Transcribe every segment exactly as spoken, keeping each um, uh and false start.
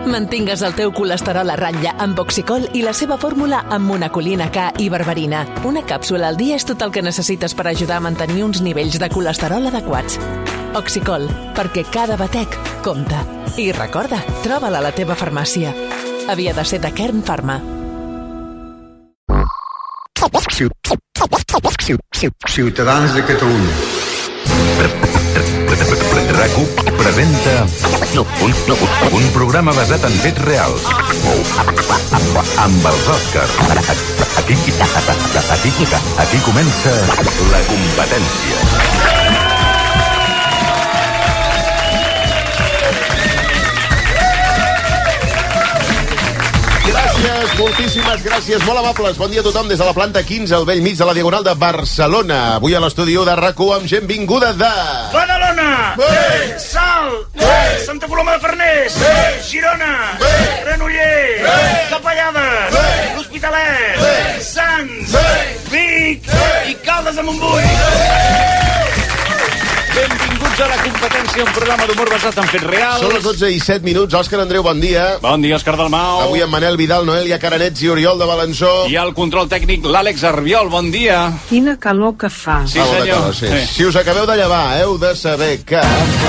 Mantingues el teu colesterol a ratlla amb Oxicol i la seva fórmula amb monacolina K i berberina. Una càpsula al dia és tot el que necessites per ajudar a mantenir uns nivells de colesterol adequats. Oxicol, perquè cada batec compta. I recorda, troba-la a la teva farmàcia. Havia de ser de Kern Pharma. Ciutadans de Catalunya. RAC1 presenta un, un programa basat en fets reals amb els Òscars. Aquí, aquí, aquí comença la competència. Gràcies, moltíssimes gràcies, molt amables. Bon dia a tothom des de la planta quinze, al vell mig de la Diagonal de Barcelona. Avui a l'estudi de RAC1 amb gent vinguda de... Badalona! Bé! Salt! Bé! Santa Coloma de Farners! Bé! Girona! Bé! Granollers! Bé! Capellades! Bé! L'Hospitalet! Bé! Sants! Bé! Vic! Bé! I Caldes de Montbui! Benvinguts a la competència, un programa d'humor basat en fets reals. Són les dotze i set minuts. Òscar Andreu, bon dia. Bon dia, Òscar Dalmau. Avui amb Manel Vidal, Noelia Caranets i Oriol de Balançó. I al control tècnic, l'Àlex Arbiol. Bon dia. Quina calor que fa. Sí, Ah, bon, senyor. d'acord, sí. Sí. Si us acabeu de llevar, heu de saber que...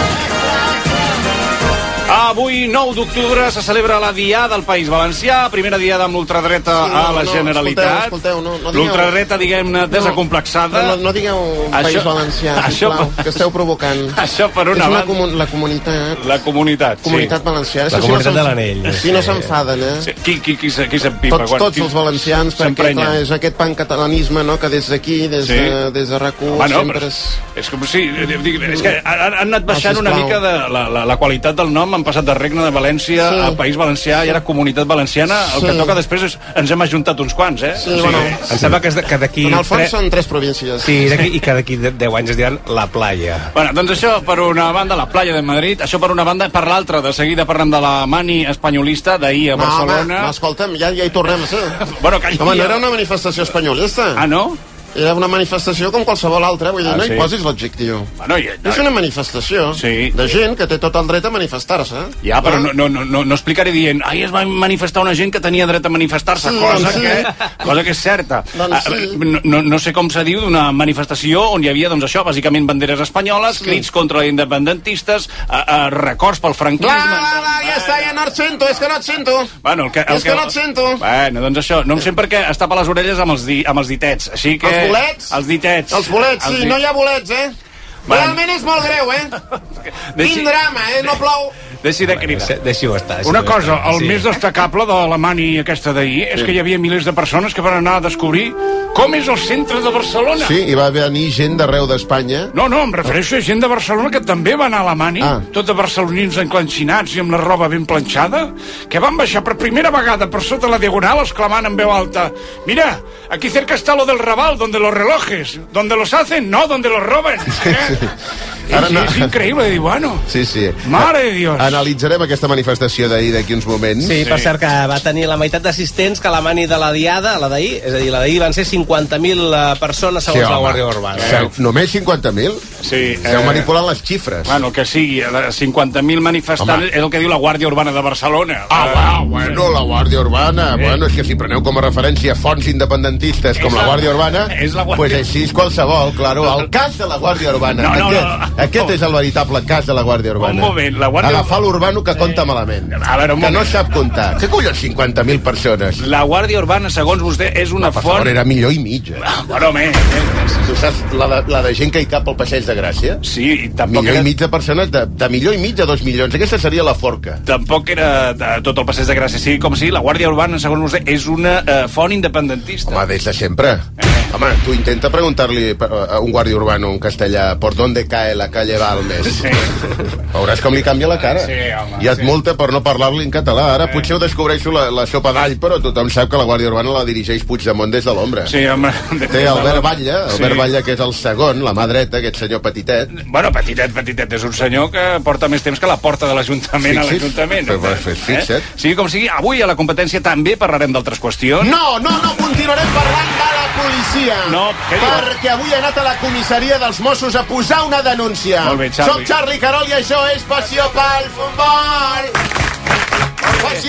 Avui, nou d'octubre, se celebra la Diada del País Valencià, primera Diada amb l'ultradreta Sí, no, a la no, Generalitat. escolteu, escolteu, no, no digueu- L'ultradreta, diguem-ne, desacomplexada. No, no, no digueu País Això- Valencià, això- sisplau, que esteu provocant. Això per una És una banda. comun, la comunitat... La comunitat, sí. Comunitat valenciana. La comunitat de l'anell. Si no s'enfaden, eh? Sí. Qui, qui, qui, qui s'empipa? Tots, Quan- tots qui els valencians, perquè s'emprenya? clar, és aquest pancatalanisme, no?, que des d'aquí, des, Sí. de, des de RAC1, Home, no, sempre però és... és com si... dic, És que han, han anat baixant No, una sisplau. mica de la, la, la qualitat del nom, han passat de Regne de València Sí. a País Valencià i ara Comunitat Valenciana. El que Sí. toca després és... Ens hem ajuntat uns quants, eh? Sí, bueno. Em sembla que, és de, que d'aquí... En el fons tre- són tres províncies. Sí, d'aquí, i que d'aquí de- deu anys es diran la playa. Bueno, doncs això per una banda, la playa de Madrid, això per una banda, per l'altra, de seguida parlem de la mani espanyolista d'ahir a No, home, Barcelona. no, escolta'm, ja, ja hi tornem a ser. Bueno, calla. Home, no era una manifestació espanyolista. Ah, no? Era una manifestació com qualsevol altra, vull dir, Ah, no sí? hi posis l'adjectiu. Bueno, i, És una manifestació Sí. de gent que té tot el dret a manifestar-se. Ja, però no, no, no, no, no explicaré dient ahir es va manifestar una gent que tenia dret a manifestar-se, Sí, cosa, doncs sí. que, cosa que és certa. Doncs sí. Ah, no, no, no sé com se diu d'una manifestació on hi havia, doncs això, bàsicament banderes espanyoles, crits contra els independentistes, a, a records pel franquisme... Bla, bla, bla, ja està, ja no et sento, és que no et sento. Bueno, el que, el És que no et sento. Bueno, doncs això, no em sé per què es tapa les orelles amb els, di, amb els ditets, així que... Els bolets? Els ditets. Els bolets, sí, Els di- no hi ha bolets, eh? Bueno. Realment és molt greu, eh? Deixi- Quin drama, eh? No plou. Deixi de cridar. Deixi- Deixi-ho estar. deixi-ho Una cosa, estar, el sí. més destacable de la mani aquesta d'ahir és que hi havia milers de persones que van anar a descobrir com és el centre de Barcelona. Sí, hi va venir gent d'arreu d'Espanya. No, no, em refereixo a gent de Barcelona que també va anar a la mani, Ah. tot de barcelonins enclanxinats i amb la roba ben planxada, que van baixar per primera vegada per sota la Diagonal exclamant en veu alta: mira, aquí cerca está lo del Raval, donde los relojes, donde los hacen, no, donde los roben. Eh? Ara és, no. és increïble, dir, bueno, Sí, sí. mare de Dios. Analitzarem aquesta manifestació d'ahir d'aquí uns moments. Sí, per cert, que va tenir la meitat d'assistents que la mani de la Diada, la d'ahir, és a dir, la d'ahir van ser cinquanta mil persones segons Sí, la home. Guàrdia Urbana. Seu, només cinquanta mil? Sí, Esteu eh, manipulant les xifres. Bueno, el que sigui, de cinquanta mil manifestants Home. és el que diu la Guàrdia Urbana de Barcelona. Ah, Eh, va, bueno, la Guàrdia Urbana. Bueno, és que si preneu com a referència fonts independentistes com És la la- Guàrdia Urbana, és la Guàrdia- pues així és qualsevol, claro. El cas de la Guàrdia Urbana. No, no, aquest, no. aquest és el veritable cas de la Guàrdia Urbana. Un moment, la Guàrdia- Agafar l'urbano que compta malament. A veure, un que no moment. sap comptar. Què collons cinquanta mil persones? La Guàrdia Urbana, segons vostè, és una Per font... favor, era milió i mig. Eh? Ah, bueno, home, Tu saps la de, la de gent que hi cap al Passeig de Gràcia? sí, i tampoc Milió era, i mig de persones, de, de milió i mig a dos milions. Aquesta seria la forca. tampoc era de, tot el passeig de Gràcia. Sí, com si la Guàrdia Urbana, segons vostè, és una eh, font independentista. Home, des de sempre. Eh. Home, tu intenta preguntar-li a un guàrdia urbano en castellà ¿por dónde cae la calle Balmes? Sí. Veuràs com li canvia la cara. Sí, home, I et sí. multa per no parlar-li en català. Ara potser ho descobreixo la, la sopa d'all, però tothom sap que la Guàrdia Urbana la dirigeix Puigdemont des de l'ombra. Sí, home... Té Albert Batlle, Albert Sí. Batlle, que és el segon, la mà dreta, aquest senyor petitet. Bueno, petitet, petitet, és un senyor que porta més temps que la porta de l'Ajuntament a Fixi's. l'Ajuntament. Però, però, fixa't. Eh? Sigui com sigui, avui a la competència també parlarem d'altres qüestions. No, no, no, continuarem parlant de la policia. No, què diu? perquè avui he anat a la comissaria dels Mossos a posar una denúncia. Molt bé, Charlie. Soc Charlie Carol i això és Passió pel Futbol.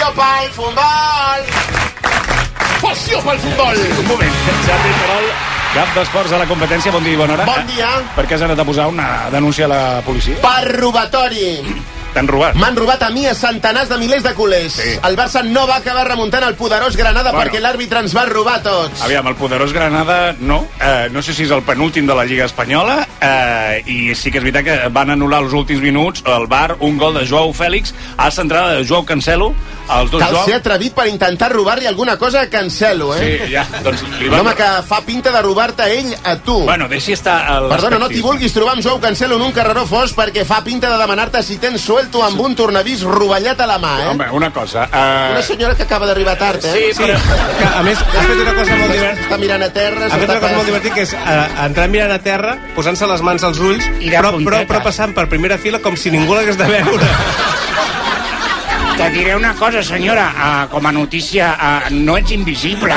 pel futbol! Passió pel futbol! Un moment, Jordi Terol, cap d'esports a la competència, bon dia i bona hora. Bon dia. Per què has anat a posar una denúncia a la policia? Per robatori. T'han robat? M'han robat a mi a centenars de milers de culers. Sí. El Barça no va acabar remuntant el poderós Granada Bueno. perquè l'àrbitre ens va robar tots. Aviam, el poderós Granada no. Eh, no sé si és el penúltim de la Lliga Espanyola, eh, i sí que és veritat que van anul·lar els últims minuts al V A R un gol de Joao Fèlix a centrada de Joao Cancelo. Els dos Cal Joao... ser atrevit per intentar robar-li alguna cosa a Cancelo, eh? Sí, ja, doncs li Un van... home que fa pinta de robar-te a ell a tu. Bueno, deixi estar... El Perdona, no t'hi respectisme. vulguis trobar amb Joao Cancelo en un carreró fos perquè fa pinta de demanar-te si tens suelto amb un tornavís rovellat a la mà, eh? Home, una cosa... Eh... Una senyora que acaba d'arribar tard, eh? Sí, però... Que, a més, ha fet una cosa molt divertida. Està mirant a terra, Ha fet s'està una cosa molt pas- divertida, que és eh, entrar mirant a terra, posant-se les mans als ulls, I de però, però, puntetes. però passant per primera fila com si ningú l'hagués de veure. Te diré una cosa, senyora, uh, com a notícia, uh, no ets invisible.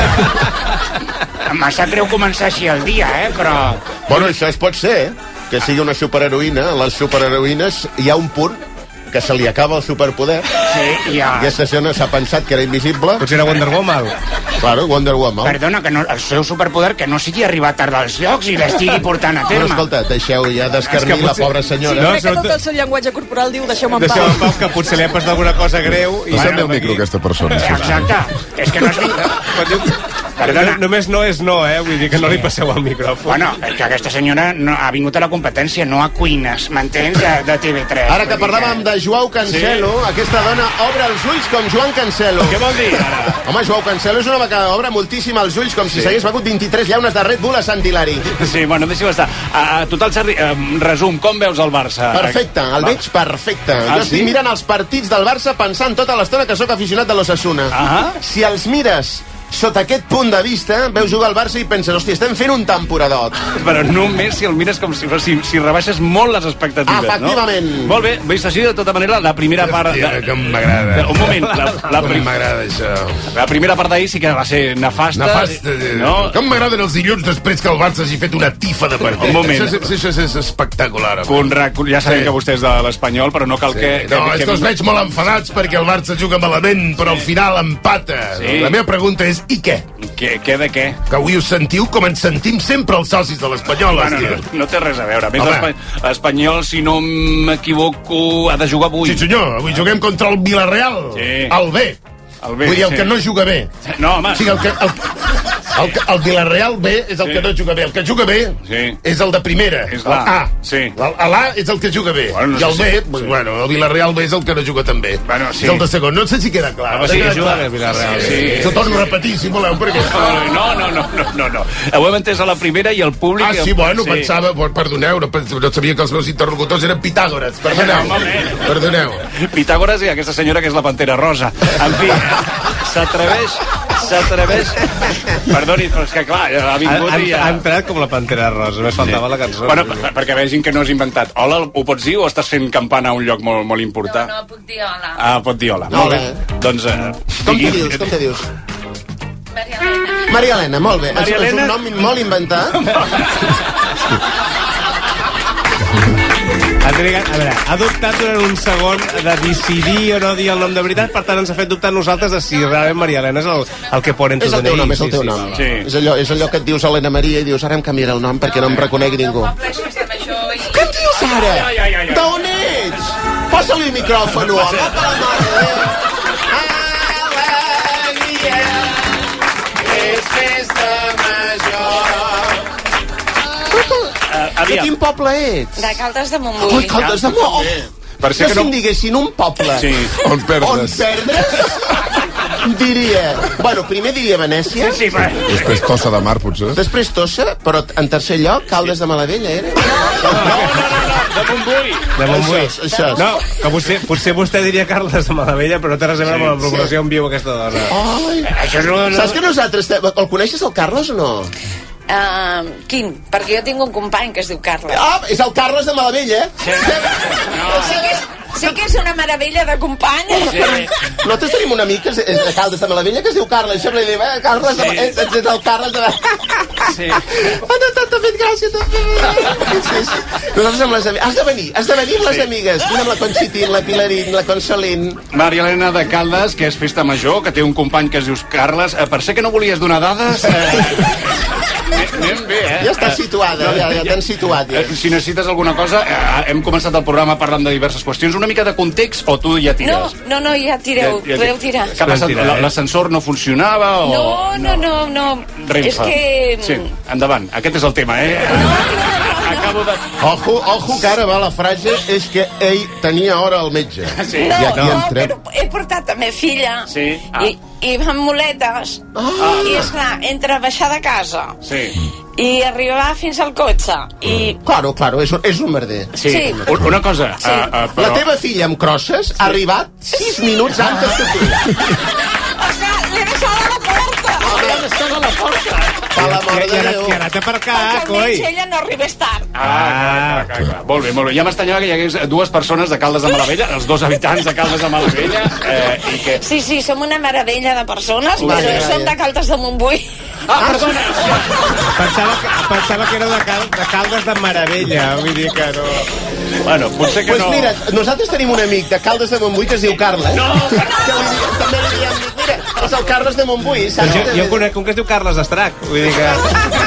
Eh? Em sap greu començar així el dia, eh? Però... Bueno, això es pot ser, eh? Que sigui una superheroïna. Les superheroïnes hi ha un punt que se li acaba el superpoder. Sí, I ja... aquesta senyora s'ha pensat que era invisible. Potser era Wonder Woman. Claro, Wonder Woman. Perdona, que no, el seu superpoder que no sigui arribar tard als llocs i l'estigui portant a Però terme. escolta, deixeu ja d'escarnir És que la potser- pobra senyora. No, Crec que tot el seu llenguatge corporal diu deixeu-me en Deixeu en pau. pau, que potser li ha passat alguna cosa greu. I Passem-li el micro, aquesta persona. Exacte. És que no has vingut... Quan diu... Perdona. No, només no és no, eh? Vull dir que no li passeu el micròfon. Bueno, és que aquesta senyora no, ha vingut a la competència, no a cuines, m'entens, de, de T V tres. Ara que parlàvem de Joao Cancelo, sí. Aquesta dona obre els ulls com Joan Cancelo. Què vol dir, ara? Home, Joao Cancelo és un home que obre moltíssim els ulls com si Sí. s'hagués begut vint-i-tres llaunes de Red Bull a Sant Hilari. Sí, bueno, deixa'm estar. Uh, total, Sarri, uh, resum, com veus el Barça? Perfecte, el Va. veig perfecte. Ah, jo estic sí? mirant els partits del Barça pensant tota l'estona que sóc aficionat de l'Osasuna. Ah. Si els mires sota aquest punt de vista, veus jugar al Barça i penses, hòstia, estem fent un temporadot. Però només si el mires com si, si, si rebaixes molt les expectatives, Efectivament. no? Molt bé, vist així, de tota manera, la primera part... Hòstia, de, com m'agrada. de- Un moment, la, la, Com prim, m'agrada això. la primera part d'ahir sí que va ser nefasta. Nefasta. eh, No? Com m'agraden els dilluns després que el Barça hagi fet una tifa de partit. Un moment. Això, és- això és espectacular. home. Conrad, ja sabem Sí. que vostè és de l'Espanyol, però no cal Sí. que... No, que, és que els veig molt enfadats perquè el Barça juga malament, però al final empata. Sí. La meva pregunta és, i què? Què, què de què? Que avui us sentiu com ens sentim sempre els socis de l'Espanyol, Bueno, hòstia. no, no té res a veure. A més, Home. l'Espa- l'Espanyol, si no m'equivoco, ha de jugar avui. Sí, senyor, avui juguem contra el Villarreal. Sí. El B. El B, Vull dir, el sí. que no juga bé. No, home. O sigui, el, que, el, el, que- el Villarreal B és el Sí. que no juga bé. El que juga bé Sí. és el de primera. És l'A. El A. Sí. El- L'A és el que juga bé. Bueno, no I sé el si- B, pues, sí. bueno, el Villarreal B és el que no juga tan bé. Bueno, sí. És el de segon. No sé si queda clar. Home, sí, Queda juga clar. bé el Villarreal. Sí. Sí. S'ho torno a repetir, si voleu, perquè... No, no, no, no, no, no. Ho hem entès a la primera i el públic... Ah, sí, bueno, sí. pensava... Bueno, perdoneu, no, pens- no sabia que els meus interlocutors eren pitàgores. Perdoneu. No, home. Perdoneu. Pitàgores i aquesta senyora que és la Pantera Rosa. En fi, s'atreveix... S'atreveix... Perdoni, però és que clar, ha Ha, vingut ha, i ja... ha entrat com la Pantera Rosa, només faltava la cançó. Bueno, per, perquè vegin que no has inventat. Hola, ho pots dir o estàs fent campana a un lloc molt, molt important? No, no, puc dir hola. Ah, pot dir hola. No, Molt bé. bé. Doncs... Eh, Com te digui- dius, com te dius? Maria Elena. Maria Helena, molt bé. Maria és, és Helena? un nom molt inventat. Ha, trigat, a veure, ha dubtat durant un segon de decidir o no dir el nom de veritat, per tant ens ha fet dubtar nosaltres de si realment Maria Elena és el, el que pone en tu És el D N I. teu nom, és el Sí, teu sí, nom. va, va. Sí. És, allò, és allò que et dius Helena Maria i dius, ara em canviaré el nom perquè no em reconegui ningú. El poble és festa major i... Què et dius ara? Ai, ai, ai, ai. D'on ets? Posa-li el micròfon, home, per la mare de Déu. Alegria, és festa major. Uh, De aviam. quin poble ets? De Caldes de Ui, Montbui. Caldes de Montbui. Per ser Jo que si no... em diguessin un poble Sí. On on perdes? perdre's, diria... Bueno, primer diria Venècia, Sí, va. Després Tossa de Mar, potser? després Tossa, però en tercer lloc, Caldes de Malavella, era? No, no, no, no, de Montbui. De Montbui. Això és, això és. No, que potser, potser vostè diria Carles de Malavella, però no té res a veure amb la procuració on viu aquesta dona. Ai. Això és un... Saps que nosaltres... te- El coneixes, el Carlos, o no? Uh, quin? Perquè jo tinc un company que es diu Carles. Ah, és el Carles de Malavella, eh? No. Sí que és, Sí que és una meravella de company. Sí. Nosaltres tenim un amic que és, és de Caldes de Malavella que es diu Carles. Sempre li diu, eh, Carles, sí. de, és, és el Carles de... Sí. T'ha fet gràcia, també. Sí, sí. Nosaltres amb les amigues... Has de venir, has de venir amb les amigues. Vine amb la Conxitín, la Pilarín, la Consolín. Maria Elena de Caldes, que és festa major, que té un company que es diu Carles. Eh, per ser que no volies donar dades... Eh... Anem bé, eh? Ja estàs situada, ja, ja t'han situat. Ja. Si necessites alguna cosa, eh, hem començat el programa parlant de diverses qüestions. Una mica de context o tu ja tires? No, no, no ja tireu, ja, ja, podeu tirar. Què ha passat? L'ascensor no funcionava? O... No, no, no, no. Renfa. És que... Sí, endavant. Aquest és el tema, eh? No, no, no. Acabo de... Ojo, ojo, que ara va la frase, és que ell tenia hora al metge. Sí. No, I aquí no, entrem. però he portat a meva filla sí. ah. i, i amb muletes ah. i esclar, entre baixar de casa sí. i arribar fins al cotxe i... Claro, claro, és, un- és un merder. Sí. Sí. Una cosa... Sí. Uh, uh, però... La teva filla amb crosses ha arribat sis minuts antes que tu. Ostres, l'he deixat a la porta L'he deixat a la porta. Per la mort I de ara, Déu. i ara t'ha aparcat, perquè coi. almenys ella no arribés tard. Ah, clar, clar, clar. Molt bé, molt bé. Ja m'estanyava que hi hagués dues persones de Caldes de Malavella, els dos habitants de Caldes de Malavella, eh, i que... Sí, sí, som una meravella de persones, Vaja, però vaja. som de Caldes de Montbui. Ah, perdona! Pensava que, pensava que era de, cal, de Caldes de Meravella, vull dir que no... Bueno, potser que Pues no... mira, nosaltres tenim un amic de Caldes de Montbui que es diu Carles. No, que li, diem- també li diem, mira, és el Carles de Montbui, saps? Jo, jo conec un que es diu Carles Estrac, vull dir que...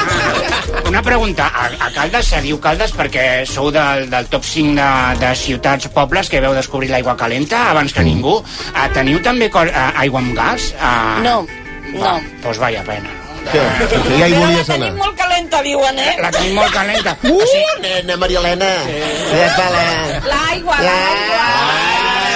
Una pregunta, a, a Caldes se diu Caldes perquè sou del, del top cinc de, de ciutats, pobles que veu descobrir l'aigua calenta abans que ningú. Uh, teniu també co- uh, aigua amb gas? Uh, No, no. Doncs pues vaya pena. Què? Que ja hi Però la volies anar. tenim molt calenta, diuen, eh? La tenim molt calenta. Uh, nena, Maria Elena. Épale. L'aigua, Ja. l'aigua.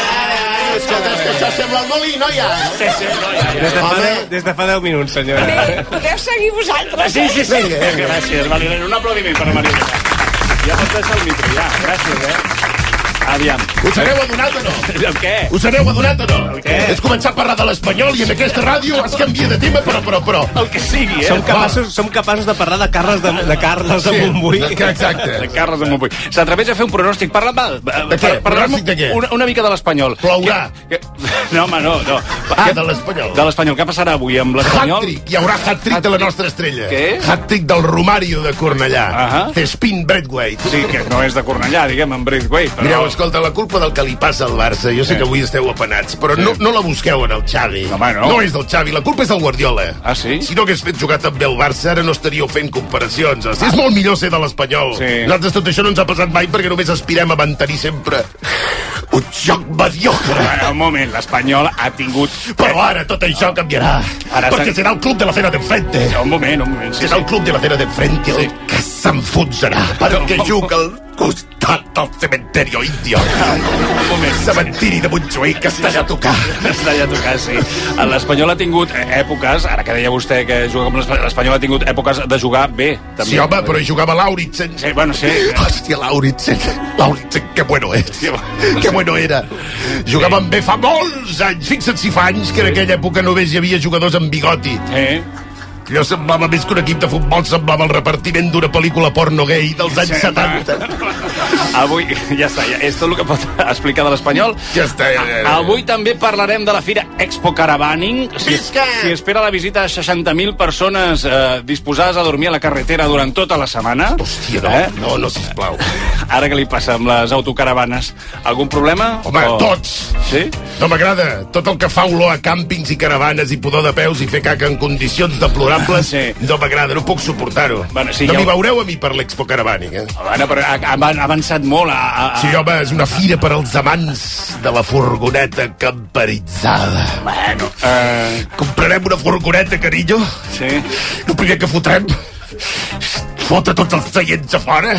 Escolta, és que això sembla el molí, no, ja? Sí, sí, no, ja, ja. Des de, fa Home. deu, des de fa deu minuts, senyora. Bé, podeu seguir vosaltres. Sí, sí, sí. Vinga, vinga. Gràcies, Maria Elena. Un aplaudiment per a Maria Elena. Ja pots deixar el micro, ja. Gràcies, eh? Aviam. Us n'heu adonat o no? El què? Us n'heu adonat o no? El què? És començar a parlar de l'espanyol i en aquesta ràdio es canvia de tema, però, però, però. El que sigui, eh? Som capaços, som capaços de parlar de Carles de, de, Carles de Montbui. Exacte. De Carles de Montbui. S'atreveix a fer un pronòstic. Parla, va, De què? Pronòstic de què? Una, una mica de l'Espanyol. Plourà. Que, que, no, home, no, no. Ah, de l'Espanyol. De l'Espanyol. Què passarà avui amb l'Espanyol? Hat-trick. Hi haurà hat-trick de la nostra estrella. Què? Hat-trick del Romario de Cornellà. Ahà. Thespin Braithwaite. Sí, que no és de Cornellà, diguem, en Braithwaite. Però... Mireu, escolta, la culpa del que li passa al Barça, jo sé que avui esteu apenats, però no, no la busqueu en el Xavi. Home, no. No és del Xavi, la culpa és del Guardiola. Ah, sí? Si no hagués fet jugar també el Barça, ara no estaríeu fent comparacions. Ah. És molt millor ser de l'Espanyol. Sí. Nosaltres tot això no ens ha passat mai perquè només aspirem a mantenir sempre un joc mediocre. Bueno, un moment, l'Espanyol ha tingut... Però ara tot això canviarà. Ara perquè s'ha- serà el club de la Fera d'Enfrente. Un moment, un moment. Sí, Serà sí. el club de la Fera d'Enfrente el que s'enfonsarà perquè juga al costat del cementerio indio. Un moment. Cementiri de Montjuïc que està allà a tocar. Està allà a tocar, sí. L'Espanyol ha tingut èpoques, ara que deia vostè que juga com l'Espanyol, l'Espanyol ha tingut èpoques de jugar bé, també. Sí, home, però hi jugava Lauritsen. Sí, bueno, sí. Hòstia, Lauritsen. Lauritsen, que bueno és. Sí, Que bueno era. Jugaven bé fa molts anys. Fixa't si fa anys que en aquella època només hi havia jugadors amb bigoti. Eh? Allò semblava més que un equip de futbol, semblava el repartiment d'una pel·lícula porno gay dels anys Sí, setanta. Avui, ja està, ja, és tot el que pot explicar de l'Espanyol. Ja està. Ja, ja, ja. Avui també parlarem de la fira Expo Caravaning. Si, Visca! si espera la visita de seixanta mil persones eh, disposades a dormir a la carretera durant tota la setmana. Hòstia, no, no, no, sisplau. Ara què li passa amb les autocaravanes? Algun problema? Home, O- tots. Sí? No m'agrada. Tot el que fa olor a càmpings i caravanes i pudor de peus i fer caca en condicions deplorables, Sí. no m'agrada, no puc suportar-ho. Bueno, sí, no ja m'hi ho- veureu a mi per l'Expo Caravaning, eh? Bueno, però ha, ha ha avançat molt a... a, a... Sí, home, és una fira per als amants de la furgoneta camperitzada. Bueno, eh... Comprarem una furgoneta, carinyo? Sí. El primer que fotrem fota tots els seients a fora.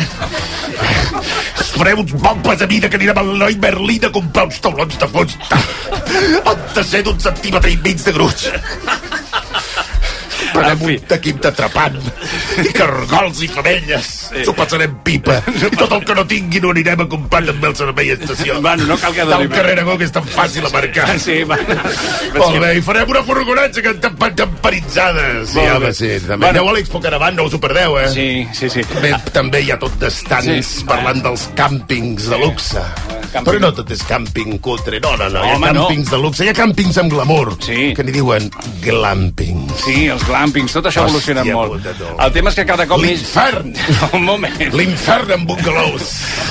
Farem uns bombes a mida que anirem al Leroy Merlin a comprar uns taulons de fusta. Han de ser d'un centímetre i mig de gruix. Farem un equip d'atrapant i cargols i femelles. S'ho passarem pipa. I tot el que no tingui no anirem a comprar també el servei a estació. Bueno, no cal que Del doni... carrer Aragó, que és tan fàcil a marcar. Sí, va. Molt bé, i farem una furgoneta que camperitzada. Sí, Molt home, bé. sí. També. Bueno. Aneu a l'Expo Caravan, no us ho perdeu, eh? Sí, sí, sí. També, també hi ha tot d'estants Sí. parlant dels càmpings de luxe. Càmping. Però no tot és càmping cutre, no, no, no. Hi ha Home, no. càmpings de luxe, hi ha càmpings amb glamour, Sí. que n'hi diuen glamping. Sí, els glampings, tot això ha evolucionat Hòstia molt. puta, tu. El tema és que cada cop més... L'infern! Un moment. L'infern amb bungalows.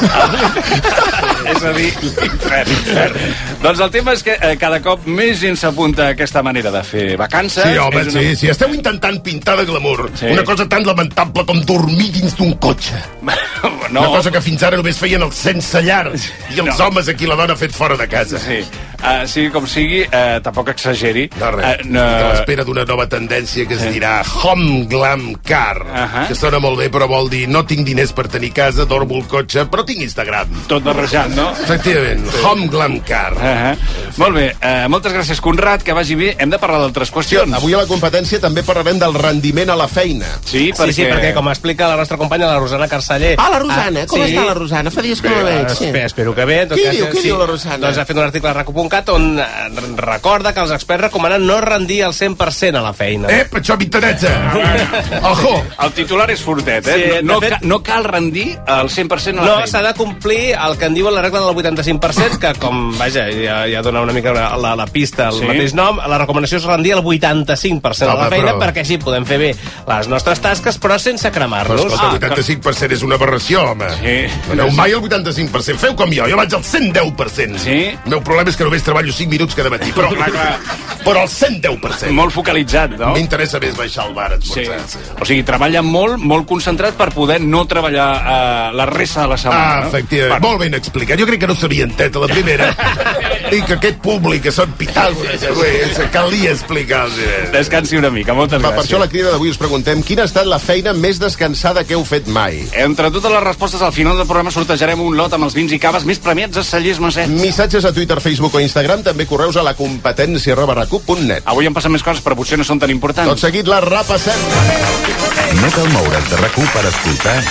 És a dir, l'infern. Doncs el tema és que eh, cada cop més gent s'apunta a aquesta manera de fer vacances. Sí, home, És una... sí, sí. Esteu intentant pintar de glamour Sí. una cosa tan lamentable com dormir dins d'un cotxe. No. Una cosa que fins ara només feien els sense llar i els No. homes aquí la dona fet fora de casa. Sí. Uh, sigui com sigui, uh, tampoc exageri. No, res. Uh, no... A l'espera d'una nova tendència que es dirà Home Glam Car, Ahà. que sona molt bé, però vol dir no tinc diners per tenir casa, dormo al cotxe, però tinc Instagram. Tot barrejat, no? Efectivament, Home Glam Car. Uh -huh. Molt bé, uh, moltes gràcies, Conrad, que vagi bé. Hem de parlar d'altres qüestions. Avui a la competència també parlarem del rendiment a la feina. Sí, perquè... Sí, sí, perquè com explica la nostra companya, la Rosana Carceller... Ah, la Rosana, com està la Rosana? Fa dies que no la veig, sí. Espero, espero que bé. En tot Qui cas, diu, qui sí, diu la Rosana? Doncs ha fet un article a raco punt cat on eh, recorda que els experts recomanen no rendir el cent per cent a la feina. Ep, això m'interessa. Ojo. El titular és fortet, eh? Sí, de no, fet- ca no cal rendir el cent per cent a la No, feina. s'ha de complir el que en diuen la regla del vuitanta-cinc per cent, que com, vaja, ja, ja dona una mica la, la, la pista, el Sí. sí. mateix nom, la recomanació és rendir el vuitanta-cinc per cent a la Home, feina, però- perquè així podem fer bé les nostres tasques, però sense Però cremar-nos. escolta, el vuitanta-cinc per cent és una aberració, home. Sí. No aneu mai al vuitanta-cinc per cent. Feu com jo, jo vaig al cent deu per cent. Sí? El meu problema és que només treballo cinc minuts cada matí, però, Clar, clar. però al cent deu per cent. Molt focalitzat, no? M'interessa més baixar al bar a Sí. esmorzar. O sigui, treballa molt, molt concentrat per poder no treballar uh, la resta de la setmana. Ah, no? efectivament. Molt ben explicat. Jo crec que no s'havia entès a la primera. I que aquest públic, que són pitàgores, avui, calia explicar-los. Descansi una mica, moltes Va, gràcies. per això la crida d'avui us preguntem quina ha estat la feina més descansada que heu fet mai. Entre totes les respostes, al final del programa sortejarem un lot amb els vins i caves més premiats a Cellers Maset. Missatges a Twitter, Facebook o Instagram, també correus a la competència arroba racup punt net. Avui en passen més coses, però potser no són tan importants. Tot seguit la repassem. No cal moure's de RAC u per escoltar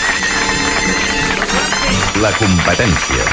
La competència.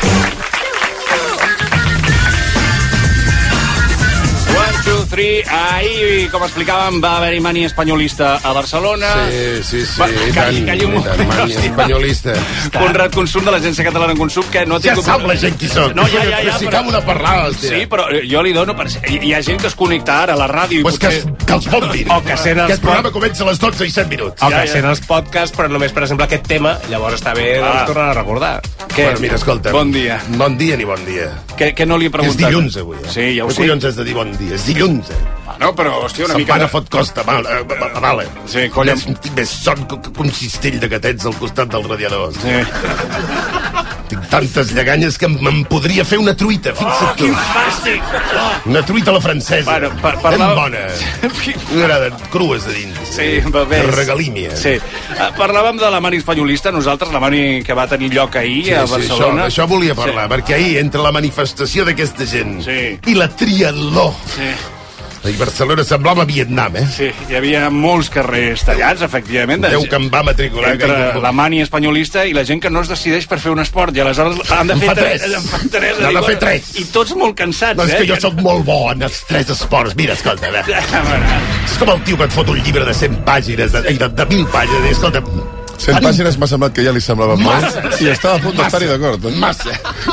One, two, three. Ahir, com explicàvem, va haver-hi mani espanyolista a Barcelona. Sí, sí, sí. Va, i calli, tant, calli un i tant, moment. mani Hòstia. espanyolista. Conrad Consum, de l'Agència Catalana en Consum, que no ha Ja tingut... sap la gent qui soc. No, ja, ja, ja. Si però- acabo de parlar, hòstia. Sí, però eh, jo li dono... Per... Hi, hi ha gent que es connecta ara a la ràdio i Pues que, potser... es- que els bombin. O que sent els Aquest programa comença a les dotze i set minuts. O Ja, que ja. sent els podcasts, però només, per exemple, aquest tema, llavors està bé Ah. doncs, tornar a recordar. Què? Bueno, mira, escolta. Bon dia. Bon dia ni bon dia. Què, què no li he És preguntat? dilluns, avui. Eh? Sí, ja ho Què sé. collons has de dir bon dia? És dilluns, eh? Ah, no, però, hòstia, una Se'n mica... van a fot costa, mal, eh, eh, vale. Sí, colla. Més, tinc més son que, que un cistell de gatets al costat del radiador. Sí. Tinc tantes lleganyes que em, em podria fer una truita, fixa't tu. Quin fàstic! Una truita a la francesa. Bueno, par- Ben parlava- bona. M'agraden crues de dins. Sí, bebès. De regalímia. Sí. Uh, parlàvem de la mani espanyolista, nosaltres, la mani que va tenir lloc ahir Sí, a sí, Barcelona. això, això volia parlar, Sí. perquè ahir, entre la manifestació d'aquesta gent Sí. i la triatló, Sí. i Barcelona semblava Vietnam, eh? Sí, hi havia molts carrers tallats, efectivament. de Déu gent- que em va matricular. entre que- la mani espanyolista i la gent que no es decideix per fer un esport i aleshores han de En fer fa tres, tres. en fan tres, N'ha de dic, fer tres. i tots molt cansats, No, és eh? que jo sóc molt bo en els tres esports. Mira, escolta, a veure. Bueno, És com el tio que et fot un llibre de cent pàgines, de, de, de mil pàgines, i escolta... cent pàgines m'ha semblat que ja li semblava molt Massa. i estava a punt d'estar-hi d'acord. Eh? Massa.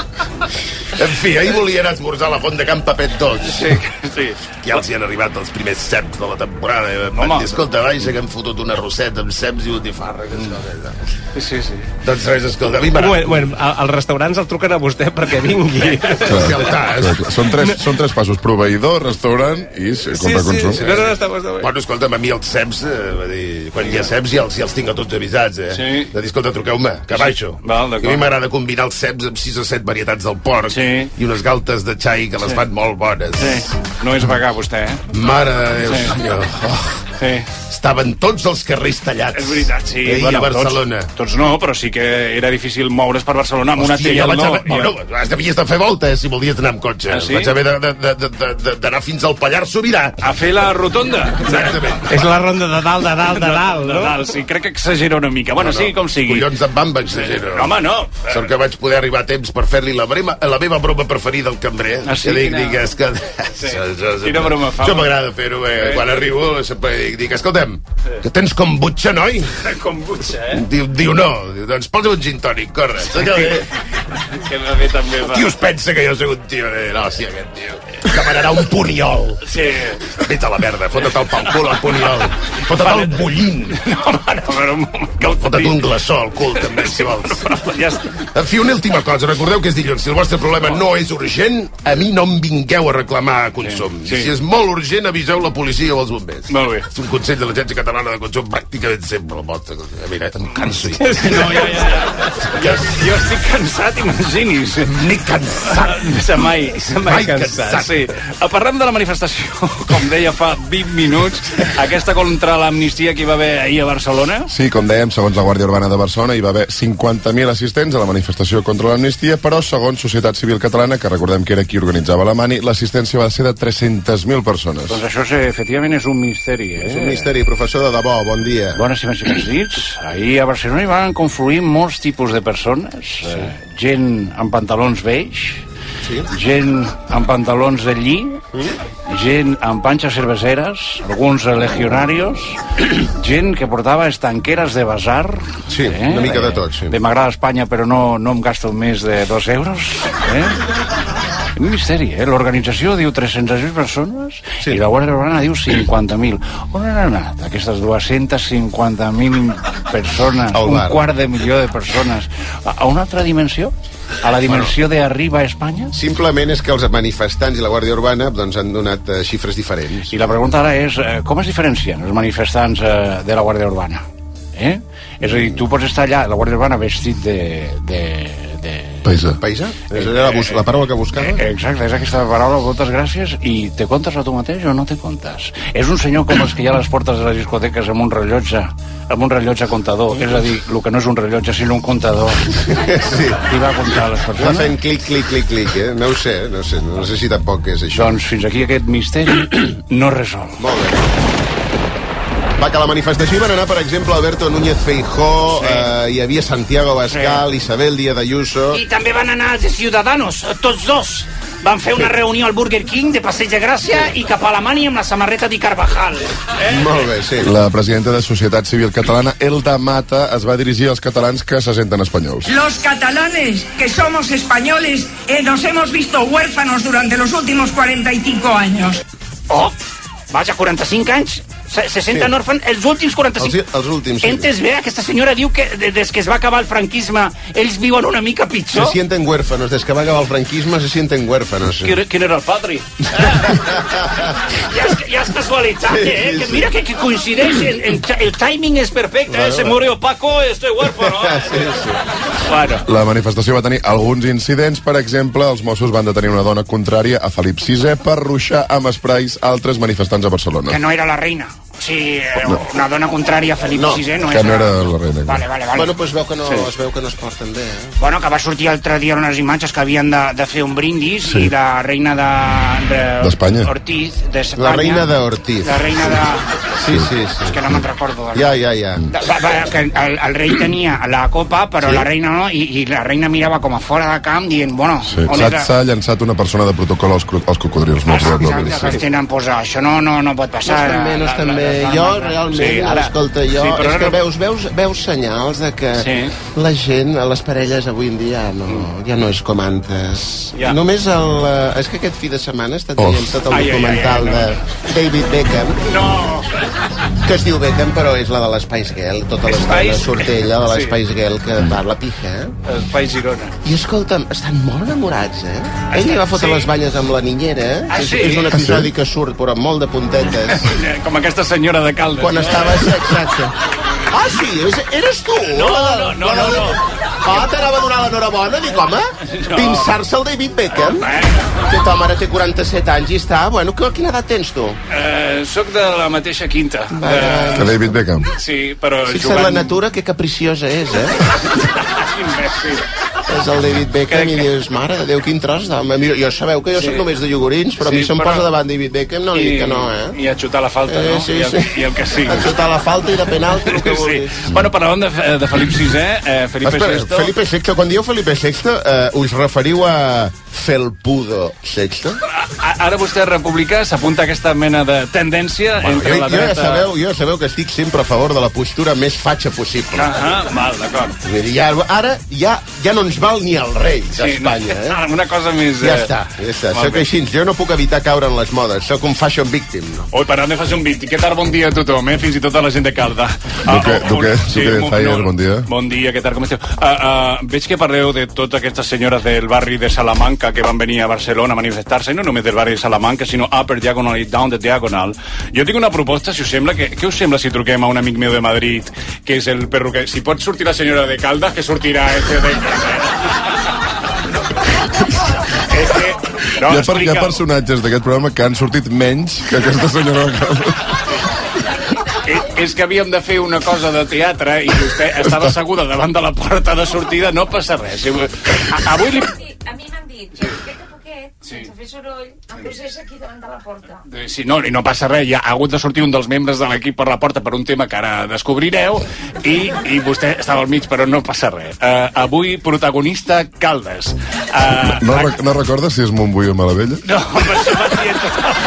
En fi, ahir volia anar a esmorzar a la Font de Can Papet dos. sí, sí. Ja els hi han arribat els primers ceps de la temporada. I em van Home. dir, escolta, baixa, que hem fotut una roseta amb ceps i botifarra. Sí, sí, sí. Doncs res, escolta, a mi Un m'agrada. moment, un moment, a- els restaurants el truquen a vostè perquè vingui. Especialitats. Clar, clar, Són tres, són tres passos, proveïdor, restaurant i sí, compra consum. sí, no, no, està, està bé. Bueno, escolta'm, a mi els ceps, eh, va dir, quan hi ha ceps ja els, ja els tinc a tots avisats, eh? Sí. De dir, escolta, truqueu-me, que baixo. Val, d'acord. I a mi m'agrada combinar els ceps amb sis o set varietats del porc Sí. i unes galtes de xai que les fan molt bones. Sí. No és vegà, vostè, eh? Mare de Déu, Sí. senyor. Oh, Sí. estaven tots els carrers tallats. És veritat, sí. Ahir Bueno, a Barcelona. Tots, tots no, però sí que era difícil moure's per Barcelona amb una Hòstia, tria jo vaig no. haver... Bueno, has havies de fer volta, eh, si volies anar amb cotxe. Ah, sí? Vaig haver de- de- de- de- de- de- d'anar fins al Pallars Sobirà. A fer la rotonda. Exactament. És la ronda de dalt, de dalt, de dalt, De no? dalt, sí, crec que exagera una mica. Bueno, sigui com sigui. Collons en bamba exagero. No, home, no. Sort que vaig poder arribar a temps per fer-li la, brema, la meva broma preferida al cambrer. Ah, sí? Que dic, Quina? dic, és que... Sí. Això, això, Quina broma fa? Això m'agrada fer-ho, eh? Sí. Quan arribo sempre dic, dic, escolta'm, que tens kombucha, noi? Kombucha, eh? Diu, diu no, diu, doncs posa un gin tònic, corre. Que va bé també, va. Qui us pensa que jo soc un tio de l'hòstia, aquest tio? Que m'anarà un puniol. Sí. Vete a la merda, fota't el pel cul al puniol. Fota't el bullint. No, home, no, però... Fota't un glaçó al cul, també, si vols. Ja està. En fi, una última cosa, recordeu que és dilluns. Si el vostre problema no és urgent, a mi no em vingueu a reclamar consum. Sí, sí. Si és molt urgent, aviseu la policia o els bombers. Molt bé. És un consell de l'Agència Catalana de Consum pràcticament sempre el vostre. Mira, em canso. No, ja, ja, ja. Jo, jo estic cansat, imagini's. Ni cansat. Se mai, se mai, Mai cansat. cansat. Sí. Parlem de la manifestació, com deia fa vint minuts, aquesta contra l'amnistia que hi va haver ahir a Barcelona. Sí, com dèiem, segons la Guàrdia Urbana de Barcelona, hi va haver cinquanta mil assistents a la manifestació contra l'amnistia, però segons Societat Civil Catalana, que recordem que era qui organitzava la mani, l'assistència va ser de tres-centes mil persones. Doncs això, sí, efectivament, és un misteri, eh? És un misteri, professor de debò, bon dia. Bones i més dits. Ahir a Barcelona hi van confluir molts tipus de persones. Sí. Eh, gent amb pantalons beix, sí. Gent amb pantalons de lli, mm. gent amb panxes cerveseres, alguns legionarios, gent que portava estanqueres de basar. Sí, eh? Una mica de tot, sí. Bé, m'agrada Espanya, però no, no em gasto més de dos euros. Eh? Un misteri, eh? L'organització diu tres-centes mil persones, sí. I la Guàrdia Urbana diu cinquanta mil. On han anat aquestes dues-centes cinquanta mil persones, un quart de milió de persones? A una altra dimensió? A la dimensió bueno, d'arriba a Espanya? Simplement és que els manifestants i la Guàrdia Urbana doncs, han donat uh, xifres diferents. I la pregunta ara és, uh, com es diferencien els manifestants uh, de la Guàrdia Urbana? Eh? És a dir, tu pots estar allà, la Guàrdia Urbana, vestit de... de, de... Paisa. Paisa? És la, la paraula que buscava? Exacte, és aquesta paraula, moltes gràcies, i te comptes a tu mateix o no te comptes? És un senyor com els que hi ha a les portes de les discoteques amb un rellotge, amb un rellotge comptador, és a dir, el que no és un rellotge, sinó un comptador. Sí. I va comptar les persones. Va fent clic, clic, clic, clic, eh? No ho sé, no sé, no sé si tampoc és això. Doncs fins aquí aquest misteri no resol. Molt bé. Va, que a la manifestació van anar, per exemple, Alberto Núñez Feijóo, sí. eh, hi havia Santiago Abascal, sí. Isabel Díaz Ayuso... I també van anar els de Ciudadanos, tots dos. Van fer una reunió al Burger King de Passeig de Gràcia i cap a Alemanya amb la samarreta de Carvajal. Eh? Molt bé, sí. La presidenta de Societat Civil Catalana, Elda Mata, es va dirigir als catalans que se senten espanyols. Los catalanes, que somos españoles, eh, nos hemos visto huérfanos durante los últimos cuarenta y cinco años. Oh, vaja, quaranta-cinc anys? Se, se senten sí. òrfans els últims quaranta-cinc... Els, els últims, sí. Entes bé, aquesta senyora diu que des que es va acabar el franquisme ells viuen una mica pitjor. Se sienten huérfanos, des que va acabar el franquisme se sienten huérfanos. Sí. Qui, qui era el padre? ja, és, ja és casualitat, sí, eh? Sí, que mira que, que coincideix, el, el, el timing és perfecte, bueno, eh? Se murió Paco, estoy huérfano. Eh? Sí, sí. Bueno. La manifestació va tenir alguns incidents, per exemple, els Mossos van detenir una dona contrària a Felip sisè per ruixar amb esprais altres manifestants a Barcelona. Que no era la reina. O sigui, no. Una dona contrària a Felip no, sisè no que és... no era la reina. Vale, vale, vale. Bueno, doncs veu que no, sí. Es veu que no es porten bé, eh? Bueno, que va sortir l'altre dia unes imatges que havien de, de fer un brindis sí. I la reina de... D'Espanya. De Ortiz, d'Espanya. La reina de Ortiz. La reina de... Sí, sí, sí. És que no me'n recordo. Ja, ja, ja. De, va, va, que el, el rei tenia la copa, però sí. La reina no, i, i la reina mirava com a fora de camp dient, bueno... Sí, s'ha llençat una persona de protocol als, als cocodrils. No exacte, exacte, que es tenen posar. Això no, no, no pot passar. No estan bé, no estan bé. Jo, realment, sí, ara, escolta, jo... Sí, és que veus, veus, veus senyals de que sí. La gent, les parelles avui en dia no, ja no és com antes. Ja. Només el... És que aquest fi de setmana està traient oh. Tot el ai, documental ai, ai, ai, no. De David Beckham. No! Que es diu Beckham, però és la de l'Spice Girl. Tota l'estona surt ella de l'Spice sí. Girl que parla pija, eh? Espai Girona. I escolta'm, estan molt enamorats, eh? Ell li va fotre sí. Les banyes amb la niñera, eh? Ah, sí? És, és un episodi ah, sí? Que surt, però amb molt de puntetes. Com aquesta senyora de Caldes. Quan estaves... Exacte. Ah, sí? Eres tu? No, no, no, no, no. Ah, t'anava a donar l'enhorabona, dic, home, no. Pinçar-se el David Beckham. Aquest home ara té quaranta-set anys i està... Bueno, quina edat tens tu? Uh, soc de la mateixa quinta. Uh, que David Beckham. Sí, però Fixa't jugant... la natura, que capriciosa és, eh? Imbècil. és el David Beckham, i dius, mare de Déu, quin tros d'home. Mira, jo sabeu que jo soc només de iogurins, però a mi se'm posa davant David Beckham, no li dic que no, eh? I a xutar la falta, no? Sí, sí. I el que sigui. A xutar la falta i de penalti, el que vulguis. Bueno, parlàvem de Felip sisè, Felipe sexto. Felipe sexto, quan dieu Felipe sexto, us referiu a Felpudo sexto? Ara vostè, republicà, s'apunta a aquesta mena de tendència entre la dreta... Jo ja sabeu, jo ja sabeu que estic sempre a favor de la postura més fatxa possible. Ah, val, d'acord. Ara ja, ja no ens val ni el rei d'Espanya, eh? Una cosa més... Ja està, ja està. Soc així, jo no puc evitar caure en les modes. Soc un fashion victim, no? Oi, parlant de fashion victim, què tal? Bon dia a tothom, eh? Fins i tot a la gent de Calda. Duque, Duque, Duque de Fire, bon dia. Bon dia, què tal, com esteu? Veig que parleu de totes aquestes senyores del barri de Salamanca que van venir a Barcelona a manifestar-se, no només del barri de Salamanca, sinó Upper Diagonal i Down the Diagonal. Jo tinc una proposta, si us sembla, que, què us sembla si truquem a un amic meu de Madrid, que és el perruquer? Si pot sortir la senyora de Caldas, que sortirà este de... és que... No, hi, ha per, hi ha personatges d'aquest programa que han sortit menys que aquesta senyora de Caldas. És que havíem de fer una cosa de teatre i vostè estava asseguda davant de la porta de sortida, no passa res. Avui li... A mi m'han dit, que aquest a poquet, sense fer soroll, em posés aquí davant de la porta. Sí, no, i no passa res, ja ha hagut de sortir un dels membres de l'equip per la porta per un tema que ara descobrireu, i, i vostè estava al mig, però no passa res. Uh, avui, protagonista, Caldes. Uh, no, la... no recordes si és Montbui o Malavella? No, però això va dir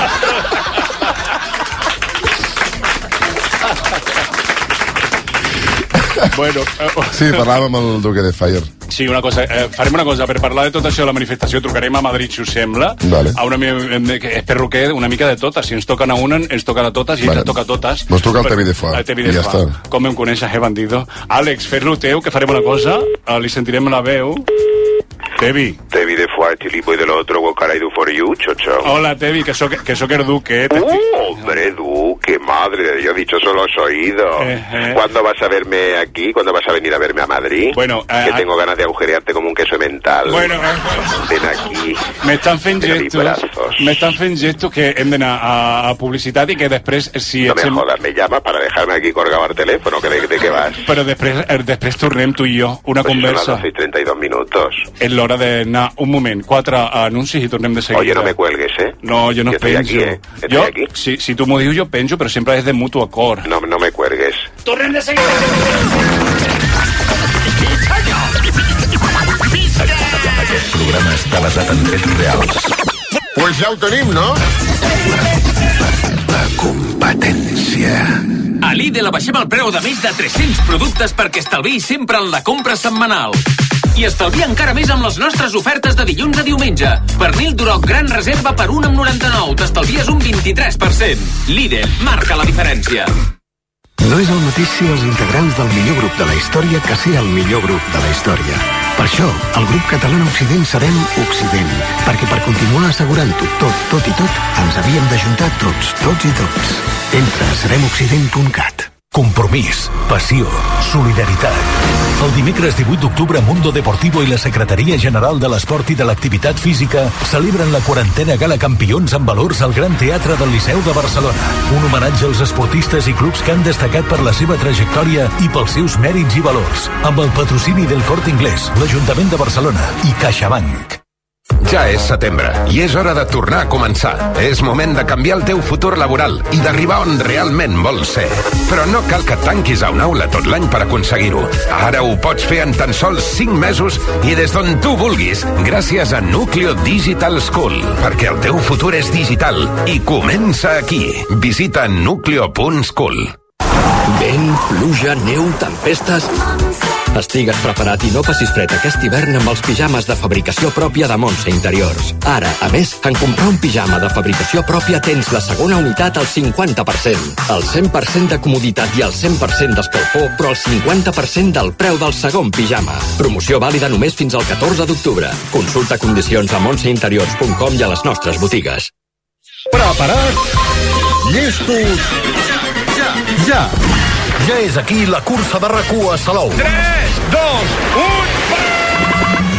Bueno, uh, sí, parlàvem amb el Duque de Fire. Sí, una cosa, eh, farem una cosa, per parlar de tot això de la manifestació trucarem a Madrid, si us sembla, vale. A una, que és perruquer, una mica de totes, si ens toquen a una, ens toquen a totes, i vale. Ens toca a totes. Mos truca el Tevi de Foix, i ja està. Com em coneixes, eh, bandido? Àlex, fes-lo teu, que farem una cosa, uh, li sentirem la veu. Tevi. Tevi de Foix, Chilipo y del otro, what can I do for you, chocho? Hola, Tevi, que soc, que soc el Duque. Eh? Uh, hombre, Duque, madre de Dios, dicho solo has oído. Eh, eh. ¿Cuándo vas a verme aquí? ¿Cuándo vas a venir a verme a Madrid? Bueno, eh, que tengo ganas de agujerearte como un queso mental. Bueno, eh, ven aquí. M'estan fent gestos, m'estan fent gestos que hem d'anar a, a publicitat i que després... Si no me etsem... jodas, me llamas para dejarme aquí colgado al teléfono, que de, de qué vas. Però després, després tornem tu i jo, una pues conversa. Son las doce y treinta y dos minutos. És l'hora d'anar, un moment, quatre anuncis i tornem de seguida. Oye, no me cuelgues, ¿eh? No, jo no yo penjo. Estoy aquí, ¿eh? Estoy jo, aquí. Si, si tu m'ho dius, jo penjo, però sempre és de mutu acord. No, no me cuelgues. Tornem de seguida! Aquest programa està basat en fets reals. Pues ja ho tenim, no? La competència. A Lidl abaixem el preu de més de tres-cents productes perquè estalviï sempre en la compra setmanal. I estalvia encara més amb les nostres ofertes de dilluns a diumenge. Pernil Duroc Gran Reserva per un coma noranta-nou. T'estalvies un vint-i-tres per cent. Lidl marca la diferència. No és el mateix ser els integrants del millor grup de la història que ser el millor grup de la història. Per això, el grup català Occident serem Occident, perquè per continuar assegurant-ho tot, tot i tot, ens havíem d'ajuntar tots, tots i tots. Entra a serem occident punt cat. Compromís, passió, solidaritat. El dimecres divuit d'octubre, Mundo Deportivo i la Secretaria General de l'Esport i de l'Activitat Física celebren la quarantena Gala Campions amb valors al Gran Teatre del Liceu de Barcelona. Un homenatge als esportistes i clubs que han destacat per la seva trajectòria i pels seus mèrits i valors. Amb el patrocini del Corte Inglés, l'Ajuntament de Barcelona i CaixaBank. Ja és setembre i és hora de tornar a començar. És moment de canviar el teu futur laboral i d'arribar on realment vols ser. Però no cal que tanquis a una aula tot l'any per aconseguir-ho. Ara ho pots fer en tan sols cinc mesos i des d'on tu vulguis, gràcies a Núcleo Digital School. Perquè el teu futur és digital i comença aquí. Visita núcleo punt school. Vent, pluja, neu, tempestes... Estigues preparat i no passis fred aquest hivern amb els pijames de fabricació pròpia de Montse Interiors. Ara, a més, en comprar un pijama de fabricació pròpia tens la segona unitat al cinquanta per cent. El cent per cent de comoditat i el cent per cent d'escalfor, però el cinquanta per cent del preu del segon pijama. Promoció vàlida només fins al catorze d'octubre. Consulta condicions a montse interiors punt com i a les nostres botigues. Preparats? Llestos? Ja! Ja! Ja és aquí la cursa de RAC u a Salou. tres, dos, un,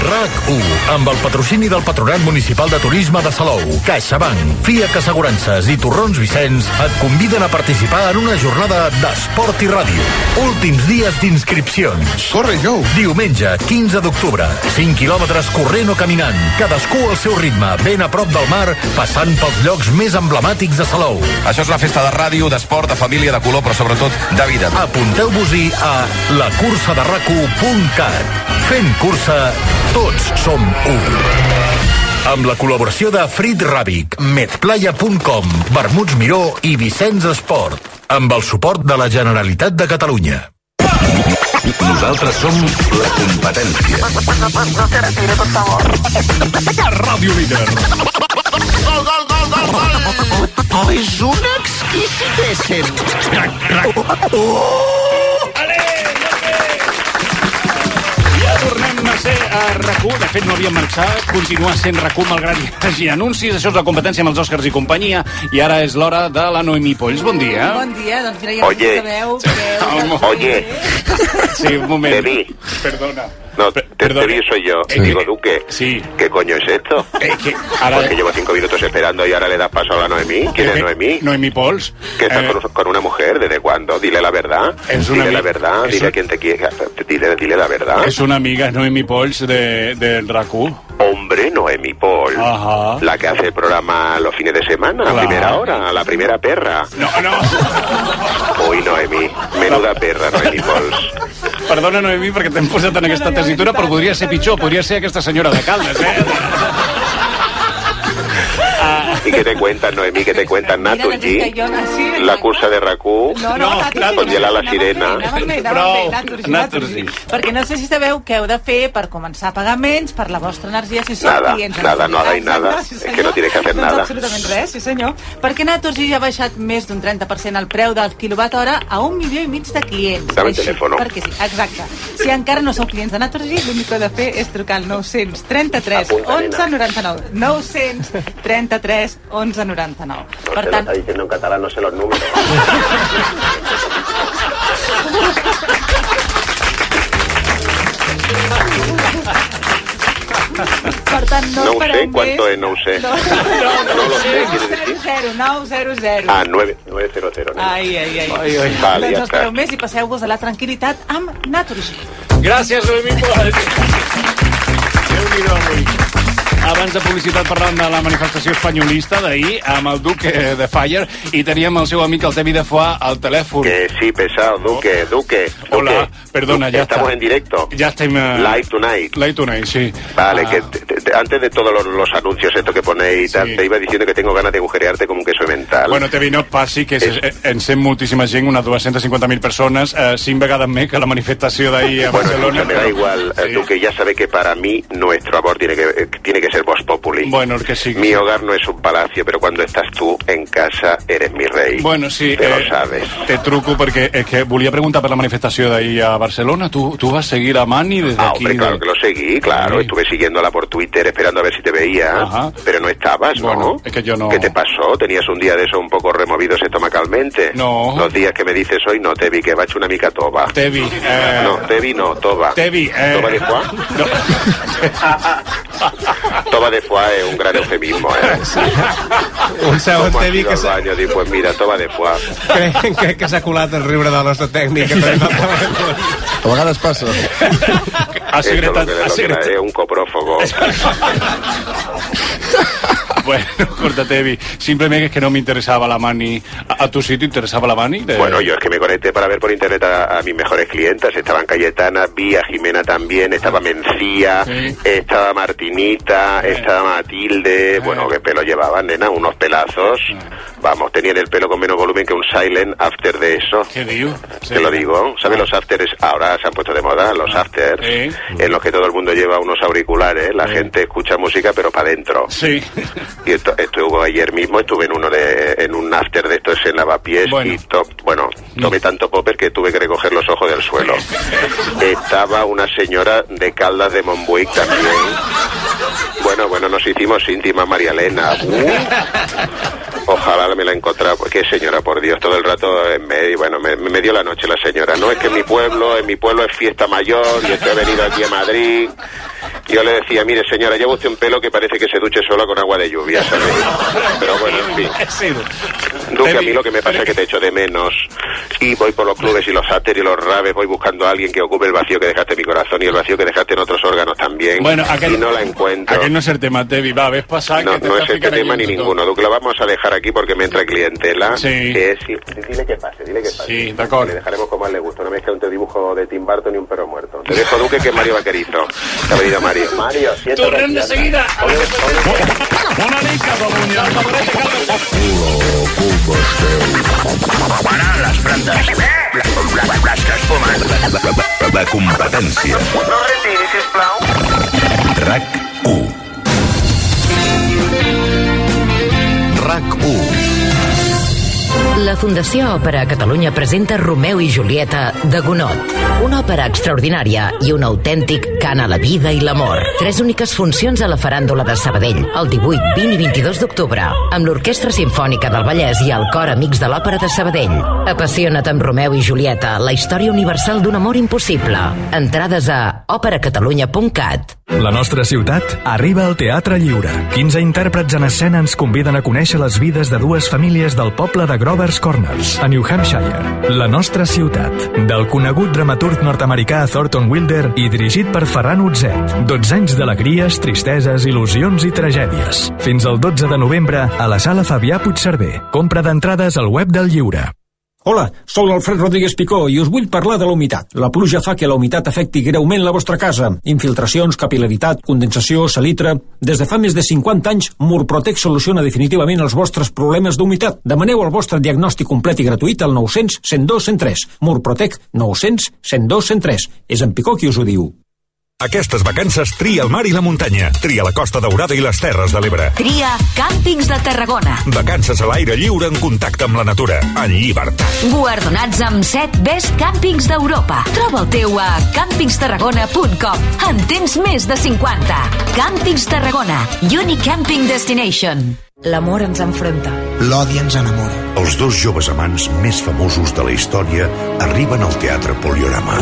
RAC u, amb el patrocini del Patronat Municipal de Turisme de Salou, CaixaBank, FIAC Assegurances i Torrons Vicenç et conviden a participar en una jornada d'esport i ràdio. Últims dies d'inscripcions. Corre, Jou! Diumenge, quinze d'octubre. cinc quilòmetres corrent o caminant. Cadascú al seu ritme, ben a prop del mar, passant pels llocs més emblemàtics de Salou. Això és la festa de ràdio, d'esport, de família, de color, però sobretot de vida. Apunteu-vos-hi a la cursa de rac u punt cat. Fent cursa, tots som u. Amb la col·laboració de Frit Ràbic, medplaya punt com, Vermuts Miró i Vicenç Esport. Amb el suport de la Generalitat de Catalunya. Nosaltres som la competència. Ràdio Líder. Gol, gol, gol, gol, gol! Oh, és un exquisitéssim! Oh! Ja tornem a ser a RAC u. De fet, no havíem marxat. Continua sent RAC u, malgrat hi hagi anuncis. Això és la competència amb els Òscars i companyia. I ara és l'hora de la Noemí Polls. Bon dia. Bon dia. Doncs mira, ja Oye. sabeu que... Oye. Sí, un moment. Debbie. Perdona. No, te, Debbie soy yo. Sí. Digo, Duque. Sí. ¿Qué coño es esto? Eh, que ahora... Porque llevo cinco minutos esperando y ahora le das paso a la Noemí. ¿Quién eh, es Noemí? Noemí Polls. ¿Que estás eh... con, con una mujer? ¿Desde cuándo? Dile la verdad. Es dile una la ami- verdad. es Dile un- a quien te quiere. Dile, dile la verdad. Es una amiga, Noemí Polls, de, del RAC u. Hombre, Noemí Paul. Ajá. La que hace el programa los fines de semana, Claro. a primera hora, la primera perra. No, no. Uy, Noemí. Menuda perra, Noemí Pauls. Perdona, Noemí, perquè t'hem posat en aquesta tessitura, però podria ser pitjor, podria ser aquesta senyora de Caldes, eh? ¿Y qué te cuentan, Noemí? ¿Qué te cuentan, Mira, doncs és Naturgy? que jo... Sí, La cursa de RAC u. No, no, Naturgy. Congelar la sirena. Anàvem bé, anàvem bé, Prou. Naturgy, Naturgy. Naturgy. Perquè no sé si sabeu què heu de fer per començar a pagar menys per la vostra energia si sou Nada, clients. nada, no hagáis Exacte, nada. sí, Es senyor. que no tienes que hacer Doncs nada. absolutament res, sí senyor. Perquè Naturgy ja ha baixat més d'un trenta per cent el preu del quilowatt hora a un milió i mig de clients. Dame el Així, teléfono. Perquè sí, exacte. Si encara no sou clients de Naturgy, l'únic que heu de fer és trucar al nou trenta-tres Apunta, onze nena. noranta-nou. nou trenta-tres onze noranta-nou. No Per se lo tant, está diciendo en catalán, no sé los números. per tant no, No ho espereu sé, més. ¿cuánto es? No ho sé. No, No lo sé, quiere decir. zero, nou zero zero. Ah, nueve, nueve cero cero. ¿no? Ai, ai, ai. Ai, ai. Vale, doncs ja no espereu està. més i passeu-vos a la tranquil·litat amb Naturgy. Gràcies, Noemí Polls. Déu-n'hi-do avui. Abans de publicitat parlant de la manifestació espanyolista d'ahir amb el Duque de Fire i teníem el seu amic el Tevi de Foix al telèfon. Que sí, pesado, Duque, Duque. Duque. Hola, perdona, Duque, ya estamos está. en directo. Ya estem... Uh... Live tonight. Live tonight, sí. Vale, Ah. que te- te- antes de todos los, los anuncios estos que ponéis y tal, Sí. te iba diciendo que tengo ganas de agujerearte como un queso mental. Bueno, Tevi, no et passi, que és, És- en sent moltíssima gent, unes dues-centes cinquanta mil persones, eh, cinc vegades més que la manifestació d'ahir a Bueno, Barcelona. escucha, me da igual, eh, Duque, ya sabe que para mí nuestro amor tiene que, eh, tiene que ser Vox Populi. Bueno, el que sí. Mi hogar no es un palacio, pero cuando estás tú en casa eres mi rey. Bueno, sí. Te eh, lo sabes. Te truco perquè és que volia preguntar per la manifestació d'ahir a Barcelona. Tu, tu vas seguir a Mani des Ah, d'aquí? hombre, claro de- que lo seguí, claro. Sí. Estuve siguiéndola por Twitter esperando a ver si te veía, Ajá. pero no estabas, ¿no? Bueno, es que yo no- ¿Qué te pasó? ¿Tenías un día de eso un poco removidos estomacalmente? No. Los días que me dices hoy, no, te vi, que va a hecho una mica toba. Tevi, eh... No, Tevi no, toba. Tevi, eh... ¿Toba de foie? No. Toba de foie es un gran eufemismo, ¿eh? Un segon, ¿Cómo has Tevi, ido que al s'ha baño? Dic, pues mira, toba de foie. crec, crec que s'ha colat el riure del nostre tècnic. Que tenim al telèfon. A vegades passa. Ha Eso es lo secretat... que, Ha lo que era, secretat... es un coprófago. Bueno, corta, Tevi. Simplement és que no m'interessava la Mani. A, a tu sí t'interessava la Mani? De... Bueno, yo es que me conecté para ver por internet a, a mis mejores clientas. Estaban Cayetana, vi a Jimena también, estaba Mencía, Sí. estaba Martinita, estaba Matilde. Bueno, qué pelo llevaban, nena, unos pelazos. Vamos, tenían el pelo con menos volumen que un silent after de eso. Què diu? Te lo digo. ¿Sabes los afters? Ahora se han puesto de moda los afters, Sí. en los que todo el mundo lleva unos auriculares, la gente escucha música pero para adentro. Sí. Y esto, estuve ayer mismo, estuve en uno de, en un after de estos en Lavapiés Bueno. y to, bueno, tomé tanto popper que tuve que recoger los ojos del suelo. Estaba una señora de Caldas de Montbuic también. Bueno, bueno, nos hicimos íntimas, María Elena. Uh, ojalá me la encontrara, pues qué señora, por Dios, todo el rato en medio, bueno, me, me dio la noche la señora. No, es que en mi pueblo, en mi pueblo es fiesta mayor, y estoy venido aquí a Madrid. Yo le decía, mire señora, lleva usted un pelo que parece que se duche sola con agua de lluvia, ¿sabes? Pero bueno, en fin. Duque, a mí lo que me pasa es que te echo de menos y voy por los clubes y los after y los raves, voy buscando a alguien que ocupe el vacío que dejaste en mi corazón y el vacío que dejaste en otros órganos también. Bueno, aquel, y no la encuentro. Aquel no es el tema, Tevi, va, ves pasar. No, que te no está es este tema ni ninguno. Duque, lo vamos a dejar aquí porque me entra clientela. Sí. Que es, dile que pase, dile que pase. Sí, de acuerdo. Le dejaremos como a él le gusta. No me mezcla un dibujo de Tim Burton y un perro muerto. Te dejo, Duque, que es Mario Vaquerizo. Te ha venido Mario. Mario, siéntate. Tornem de seguida. Bona nit, cap amunt. Para les plantes. Les que es fumen. La competència. No retiri, sisplau. RAC u. RAC u. La Fundació Òpera Catalunya presenta Romeu i Julieta de Gonot, una òpera extraordinària i un autèntic cant a la vida i l'amor. Tres úniques funcions a la Faràndula de Sabadell, el divuit, vint i vint-i-dos d'octubre, amb l'Orquestra Simfònica del Vallès i el Cor Amics de l'Òpera de Sabadell. Apassiona't amb Romeu i Julieta, la història universal d'un amor impossible. Entrades a òpera catalunya punt cat. La nostra ciutat arriba al Teatre Lliure. quinze intèrprets en escena ens conviden a conèixer les vides de dues famílies del poble de Grover's Corners, a New Hampshire. La nostra ciutat, del conegut dramaturg nord-americà Thornton Wilder i dirigit per Ferran Utzet. dotze anys d'alegries, tristeses, il·lusions i tragèdies. Fins al dotze de novembre a la sala Fabià Puigcerver. Compra d'entrades al web del Lliure. Hola, sóc l'Alfred Rodríguez Picó i us vull parlar de la humitat. La pluja fa que la humitat afecti greument la vostra casa. Infiltracions, capil·laritat, condensació, salitre... Des de fa més de cinquanta anys, Murprotec soluciona definitivament els vostres problemes d'humitat. Demaneu el vostre diagnòstic complet i gratuït al nou cents, cent dos, cent tres. Murprotec nou cents, cent dos, cent tres. És en Picó qui us ho diu. Aquestes vacances tria el mar i la muntanya. Tria la Costa Daurada i les Terres de l'Ebre. Tria Càmpings de Tarragona. Vacances a l'aire lliure en contacte amb la natura, en llibertat. Guardonats amb set Best Càmpings d'Europa. Troba el teu a càmpings tarragona punt com. En tens més de cinquanta. Càmpings Tarragona. Unique Camping Destination. L'amor ens enfronta. L'odi ens enamora. Els dos joves amants més famosos de la història arriben al Teatre Poliorama.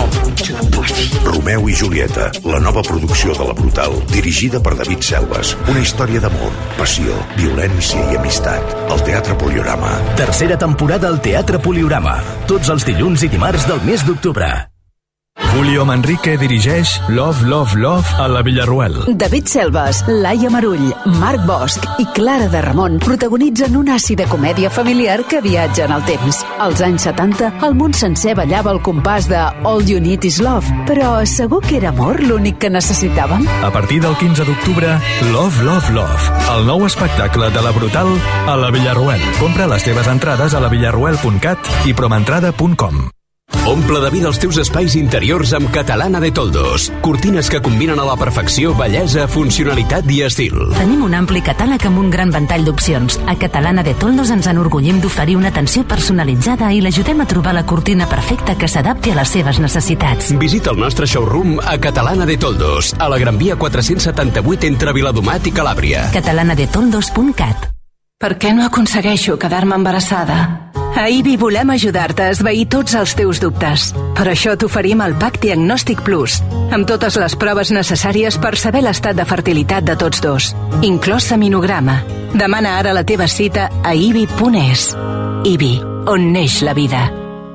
Romeu i Julieta, la nova producció de La Brutal, dirigida per David Selves. Una història d'amor, passió, violència i amistat. Al Teatre Poliorama. Tercera temporada al Teatre Poliorama. Tots els dilluns i dimarts del mes d'octubre. Julio Manrique dirigeix Love, Love, Love a la Villarruel. David Selves, Laia Marull, Marc Bosch i Clara de Ramon protagonitzen una àcida comèdia familiar que viatja en el temps. Als anys setanta, el món sencer ballava al compàs de All You Need Is Love, però segur que era amor l'únic que necessitàvem? A partir del quinze d'octubre, Love, Love, Love, el nou espectacle de La Brutal a la Villarruel. Compra les teves entrades a la villarruel punt cat i promentrada punt com. Omple de vida els teus espais interiors amb Catalana de Toldos. Cortines que combinen a la perfecció bellesa, funcionalitat i estil. Tenim un ampli catàleg amb un gran ventall d'opcions. A Catalana de Toldos ens enorgullim d'oferir una atenció personalitzada i l'ajudem a trobar la cortina perfecta que s'adapti a les seves necessitats. Visita el nostre showroom a Catalana de Toldos, a la Gran Via quatre-cents setanta-vuit entre Viladomat i Calàbria. catalana de toldos punt cat. Per què no aconsegueixo quedar-me embarassada? A I B I volem ajudar-te a esvair tots els teus dubtes. Per això t'oferim el Pack Diagnòstic Plus, amb totes les proves necessàries per saber l'estat de fertilitat de tots dos, inclòs seminograma. Demana ara la teva cita a i b i punt e s. I B I, on neix la vida.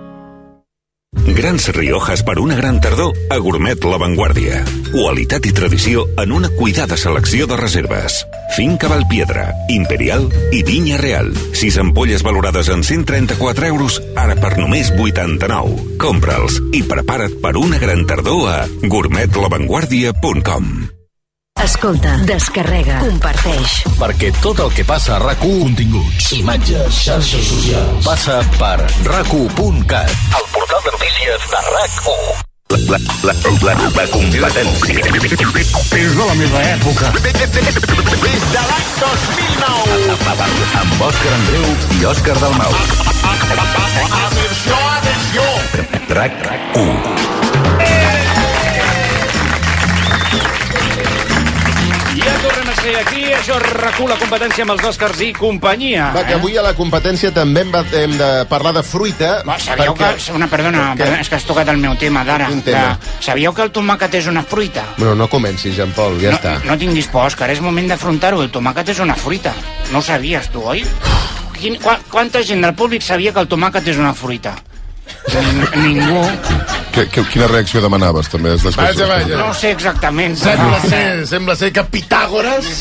Grans Riojas per una gran tardor a Gourmet La Vanguardia. Qualitat i tradició en una cuidada selecció de reserves. Finca Valpiedra, Imperial i Vinya Real. Sis ampolles valorades en cent trenta-quatre euros, ara per només vuitanta-nou. Compra'ls i prepara't per una gran tardor a gourmet la vanguardia punt com. Escolta, descarrega, comparteix. Perquè tot el que passa a RAC u, continguts, imatges, xarxes socials, passa per rac u punt cat, el portal de notícies de RAC u. La, la, la, la, la competència. És de la meva època. Des de l'any dos mil nou. Amb Òscar Andreu i Òscar Dalmau. Atenció, atenció. RAC u. Ja tornem a ser i aquí això recula competència amb els Oscars i companyia. Va, que avui a la competència també hem, hem de parlar de fruita. Va, sabíeu perquè... que... Una, perdona, perdona, és que has tocat el meu tema d'ara. Sabíeu que el tomàquet és una fruita? Bueno, no comencis, Jean-Paul, ja no, està. No tinguis por, Òscar, és moment d'afrontar-ho. El tomàquet és una fruita. No ho sabies, tu, oi? Quin, qu quanta gent del públic sabia que el tomàquet és una fruita? Ningú. Que, que, quina reacció demanaves, també? Vaja, vaja. No sé exactament. Sembla ser, sembla ser que Pitàgores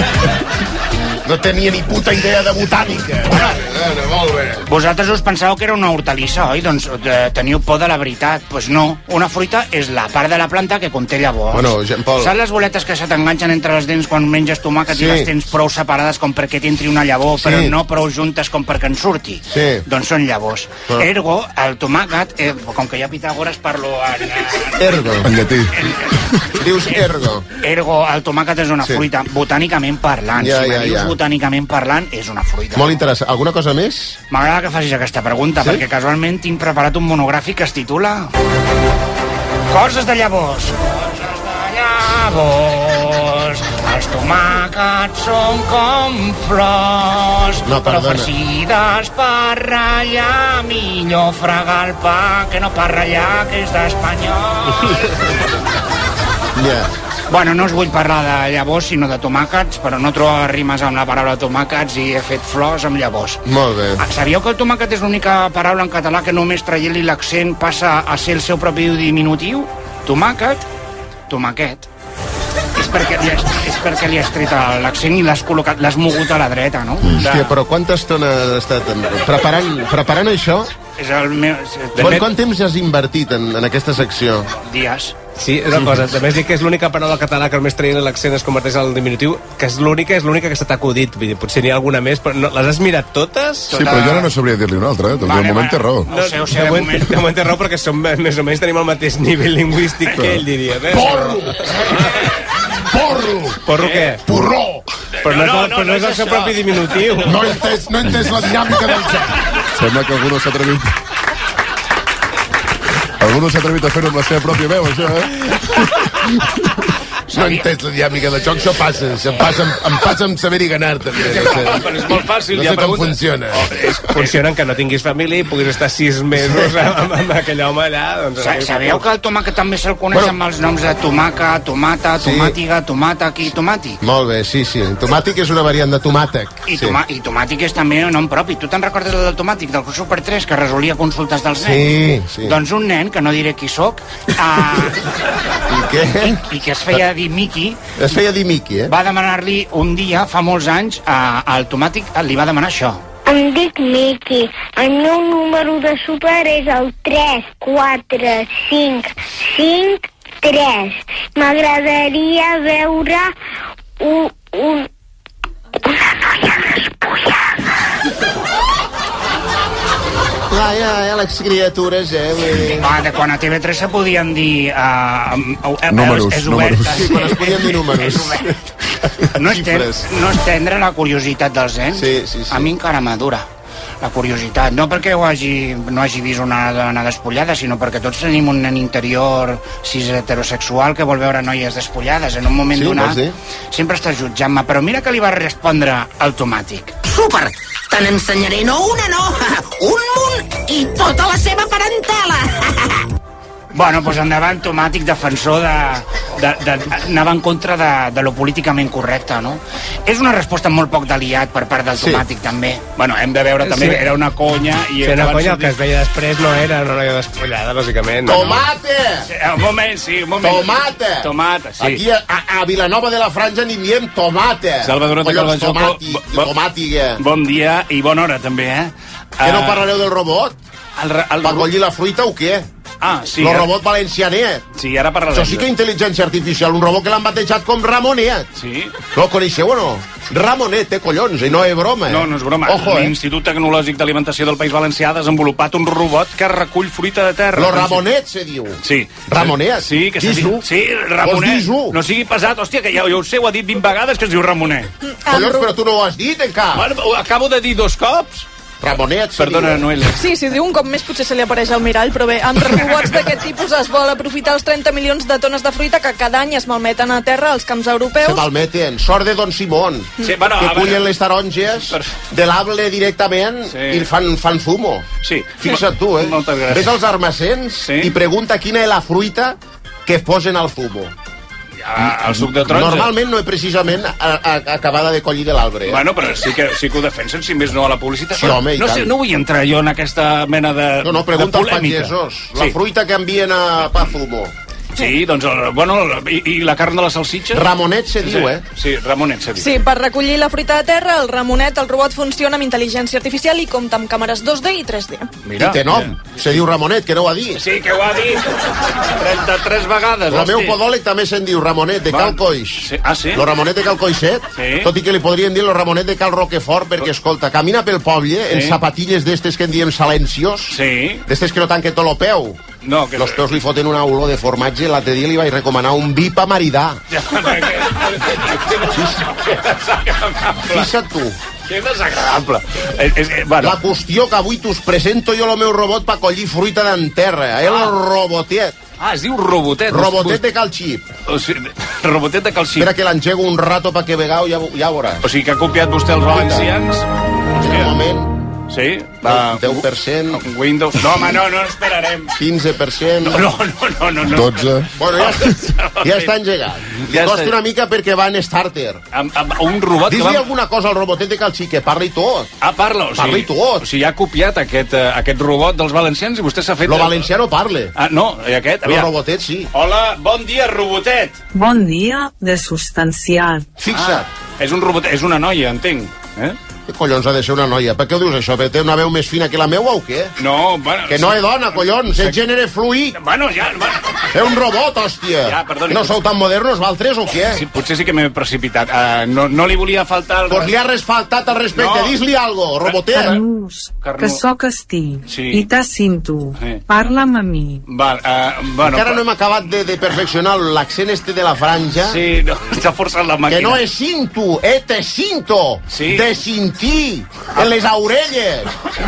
no tenia ni puta idea de botànica. Bueno, molt bé. Vosaltres us pensàveu que era una hortalissa, oi? Doncs eh, teniu por de la veritat. Doncs pues no, una fruita és la part de la planta que conté llavors. Bueno, Jean-Paul... Saps les boletes que se t'enganxen entre les dents quan menges tomàquet sí. i les tens prou separades com perquè t'entri una llavor, sí. però no prou juntes com perquè en surti? Sí. Doncs són llavors. Ah. Ergo, el tomàquet, eh, com que hi ha Pitàgores, parlo en... Ergo. En llatí. Dius ergo. Ergo, el tomàquet és una sí. fruita, botànicament parlant. Ja, si ja, me dius ja. botànicament parlant, és una fruita. Molt interessant. Alguna cosa més? M'agrada que facis aquesta pregunta, sí? perquè casualment tinc preparat un monogràfic que es titula Coses de llavors. Coses de llavors. Els tomàquets són com flors, no, però farcides per ratllar. Millor fregar el pa que no per ratllar, que és d'espanyol. Ja. Yeah. Bueno, no us vull parlar de llavors, sinó de tomàquets, però no trobo rimes amb la paraula tomàquets i he fet flors amb llavors. Molt bé. Sabíeu que el tomàquet és l'única paraula en català que només traient-li l'accent passa a ser el seu propi diminutiu? Tomàquet, tomàquet. És perquè li has, és perquè li has tret l'accent i l'has col·locat, l'has mogut a la dreta, no? Mm. Hòstia, però quanta estona has estat preparant, preparant això? És el meu... Quant, quant temps has invertit en, en aquesta secció? Dies. Sí, una cosa, també es dic que és l'única paraula català que només traient l'accent es converteix al diminutiu, que és l'única, és l'única que se t'ha acudit. Vull dir, potser n'hi ha alguna més, però no, les has mirat totes? Sí, però jo ara no sabria dir-li una altra, eh? Doncs vale, de moment té raó. No, sé, sé, de, moment, de moment té raó perquè som, més o menys tenim el mateix nivell lingüístic que ell, diria. Eh? Porro! Porro! Porro què? Porró! Però no, no, no, però no, no és el seu propi diminutiu. No he entès, no he entès la dinàmica del joc. Sembla que algú no s'ha atrevit... Algú no s'ha atrevit a fer-ho amb la seva pròpia veu, això, eh? No he entès la dinàmica del joc, això passa. Em passa, em passa amb saber-hi ganar, també. No sé, però és molt fàcil. no sé com funciona. Oh, és, funciona que no tinguis família i puguis estar sis mesos amb, amb aquell home allà. Doncs, sabeu que el tomàquet també se'l coneix bueno. amb els noms de tomaca, tomata, tomàtiga, tomàtic i tomàtic? Molt bé, sí, sí. Tomàtic és una variant de tomàtec. I, sí. toma, i tomàtic és també un nom propi. Tu te'n recordes el del tomàtic, del Super tres, que resolia consultes dels nens? Sí, sí. Doncs un nen, que no diré qui soc, uh, I què? I, i que es feia dir Miqui, es feia dir Miqui, eh? va demanar-li un dia, fa molts anys, uh, al tomàtic li va demanar això. Em dic Miqui. El meu número de súper és el tres quatre cinc cinc tres. M'agradaria veure un, un, una noia despullada. Ah, ja, ja, les criatures, eh? Vull dir... Ah, de quan a T V tres se podien dir... Uh, uh, números, és, és números. Sí, quan es podien dir números. No és, ten, no és tendre la curiositat dels nens? Sí, sí, sí. A mi encara madura la curiositat. No perquè ho hagi, no hagi vist una dona despullada, sinó perquè tots tenim un nen interior cis heterosexual que vol veure noies despullades. En un moment sí, donat sempre estàs jutjant-me. Però mira que li va respondre el tomàtic. Súper! Te n'ensenyaré no una, no, un munt i tota la seva parentela. Bueno, doncs endavant, tomàtic, defensor de... de, de anava en contra de, de lo políticament correcte, no? És una resposta molt poc d'aliat per part del tomàtic, sí. també. Bueno, hem de veure també, sí. era una conya... I sí, una conya, el que es veia després no era una noia despullada, bàsicament. Tomate! No. Un moment, sí, un moment. Tomate! Tomate, sí. Aquí a, a Vilanova de la Franja n'hi diem tomate. Salvador de Calvajoco, tomàtica. Bon dia i bona hora, també, eh? Que no parlareu del robot? El, el... Per collir la fruita o què? Ah, sí. El ara... robot valencianet. Sí, ara parlarem. Això sí que intel·ligència artificial, un robot que l'han batejat com Ramonet. Sí. No el coneixeu o no? Ramonet, eh, collons, i no és broma, eh? No, no és broma. Ojo, eh? L'Institut Tecnològic d'Alimentació del País Valencià ha desenvolupat un robot que recull fruita de terra. Lo Ramonet, se diu. Sí. Ramonet? Sí, que se diu. Sí, Ramonet. No sigui pesat, hòstia, que ja, ja ho sé, ho ha dit vint vegades que es diu Ramonet. Collons, però tu no ho has dit encara. Bueno, acabo de dir dos cops. Ramonet, Perdona, Noelia. Sí, si diu un cop més potser se li apareix al mirall, però bé, amb robots d'aquest tipus es vol aprofitar els trenta milions de tones de fruita que cada any es malmeten a terra als camps europeus. Se malmeten. Sort de Don Simón, sí, bueno, que cullen veure... les taronges de l'able directament sí. i fan, fan fumo. Sí. Fixa't tu, eh? Moltes gràcies. Ves als armacens sí. i pregunta quina és la fruita que posen al fumo. Ah, el suc de taronja. Normalment no és precisament a, a, acabada de collir de l'arbre. Eh? Bueno, però sí que, sí que ho defensen, si més no a la publicitat. Sí, home, no, sé, no vull entrar jo en aquesta mena de No, no, pregunta als pagesos. La sí. fruita que envien a Pazumo. Sí, doncs, bueno, i, i la carn de la salsitxa? Ramonet se diu, eh? Sí, Ramonet se diu. Sí, per recollir la fruita de terra, el Ramonet, el robot funciona amb intel·ligència artificial i compta amb càmeres dos D i tres D. Mira, I té nom, mira. Se diu Ramonet, que no ho ha dit. Sí, que ho ha dit trenta-tres vegades. El meu podòleg també se'n diu Ramonet, de Cal Coix. Sí. Ah, sí? Lo Ramonet de Cal Coixet, sí. Tot i que li podrien dir lo Ramonet de Cal Roquefort, perquè, escolta, camina pel poble sí. en zapatilles d'estes que en diem silencios, sí. d'estes que no tanquen tot lo peu. No, que... Los peus li foten una olor de formatge. L'altre dia li vaig recomanar un vi pa maridar. Fixa't tu. Que desagradable. Eh, eh, bueno. La qüestió que avui t'us presento jo el meu robot per collir fruita d'en terra. El ah. robotet. Ah, es diu robotet. Robotet de Calxip. O sigui, robotet de Calxip. Espera que l'engego un rato perquè vegau, ja, ja veuràs. O sigui que ha copiat vostè els valencians. En un moment... Sí? Va, deu per cent. Windows. No, home, no, no esperarem. quinze per cent. No, no, no, no. no. dotze. Bueno, ja està, ja està engegat. Li ja costa està... una mica perquè va en starter. Amb, amb un robot Dis-li que va... alguna cosa al robotet de Calxí, que parli tot. Ah, parla. O sigui, parli tot. O sigui, ha copiat aquest, uh, aquest robot dels valencians i vostè s'ha fet... Lo valencià no parle. Ah, no, i aquest? Lo robotet sí. Hola, bon dia, robotet. Bon dia, de substanciat. Fixa't. Ah, és un robotet, és una noia, entenc. Eh? Què collons ha de ser una noia? Per què ho dius això? Perquè té una veu més fina que la meua o què? No, bueno... Que no és dona, collons, és gènere fluid. Bueno, ja... Bueno. És un robot, hòstia. Ja, perdoni. No sou tan modernos, valtres, o què? Sí, potser sí que m'he precipitat. Uh, no, no li volia faltar... El... Pues li ha resfaltat al respecte. No. Dis-li algo, robotet. Carnús, Carnús. Que sóc estic. Sí. I t'assinto. Sí. Parla'm a mi. Val, uh, bueno... Encara no hem acabat de, de perfeccionar l'accent este de la franja. Sí, no, s'ha forçat la màquina. Que no és cinto, eh, te cinto. Sí. De cintir. En les orelles.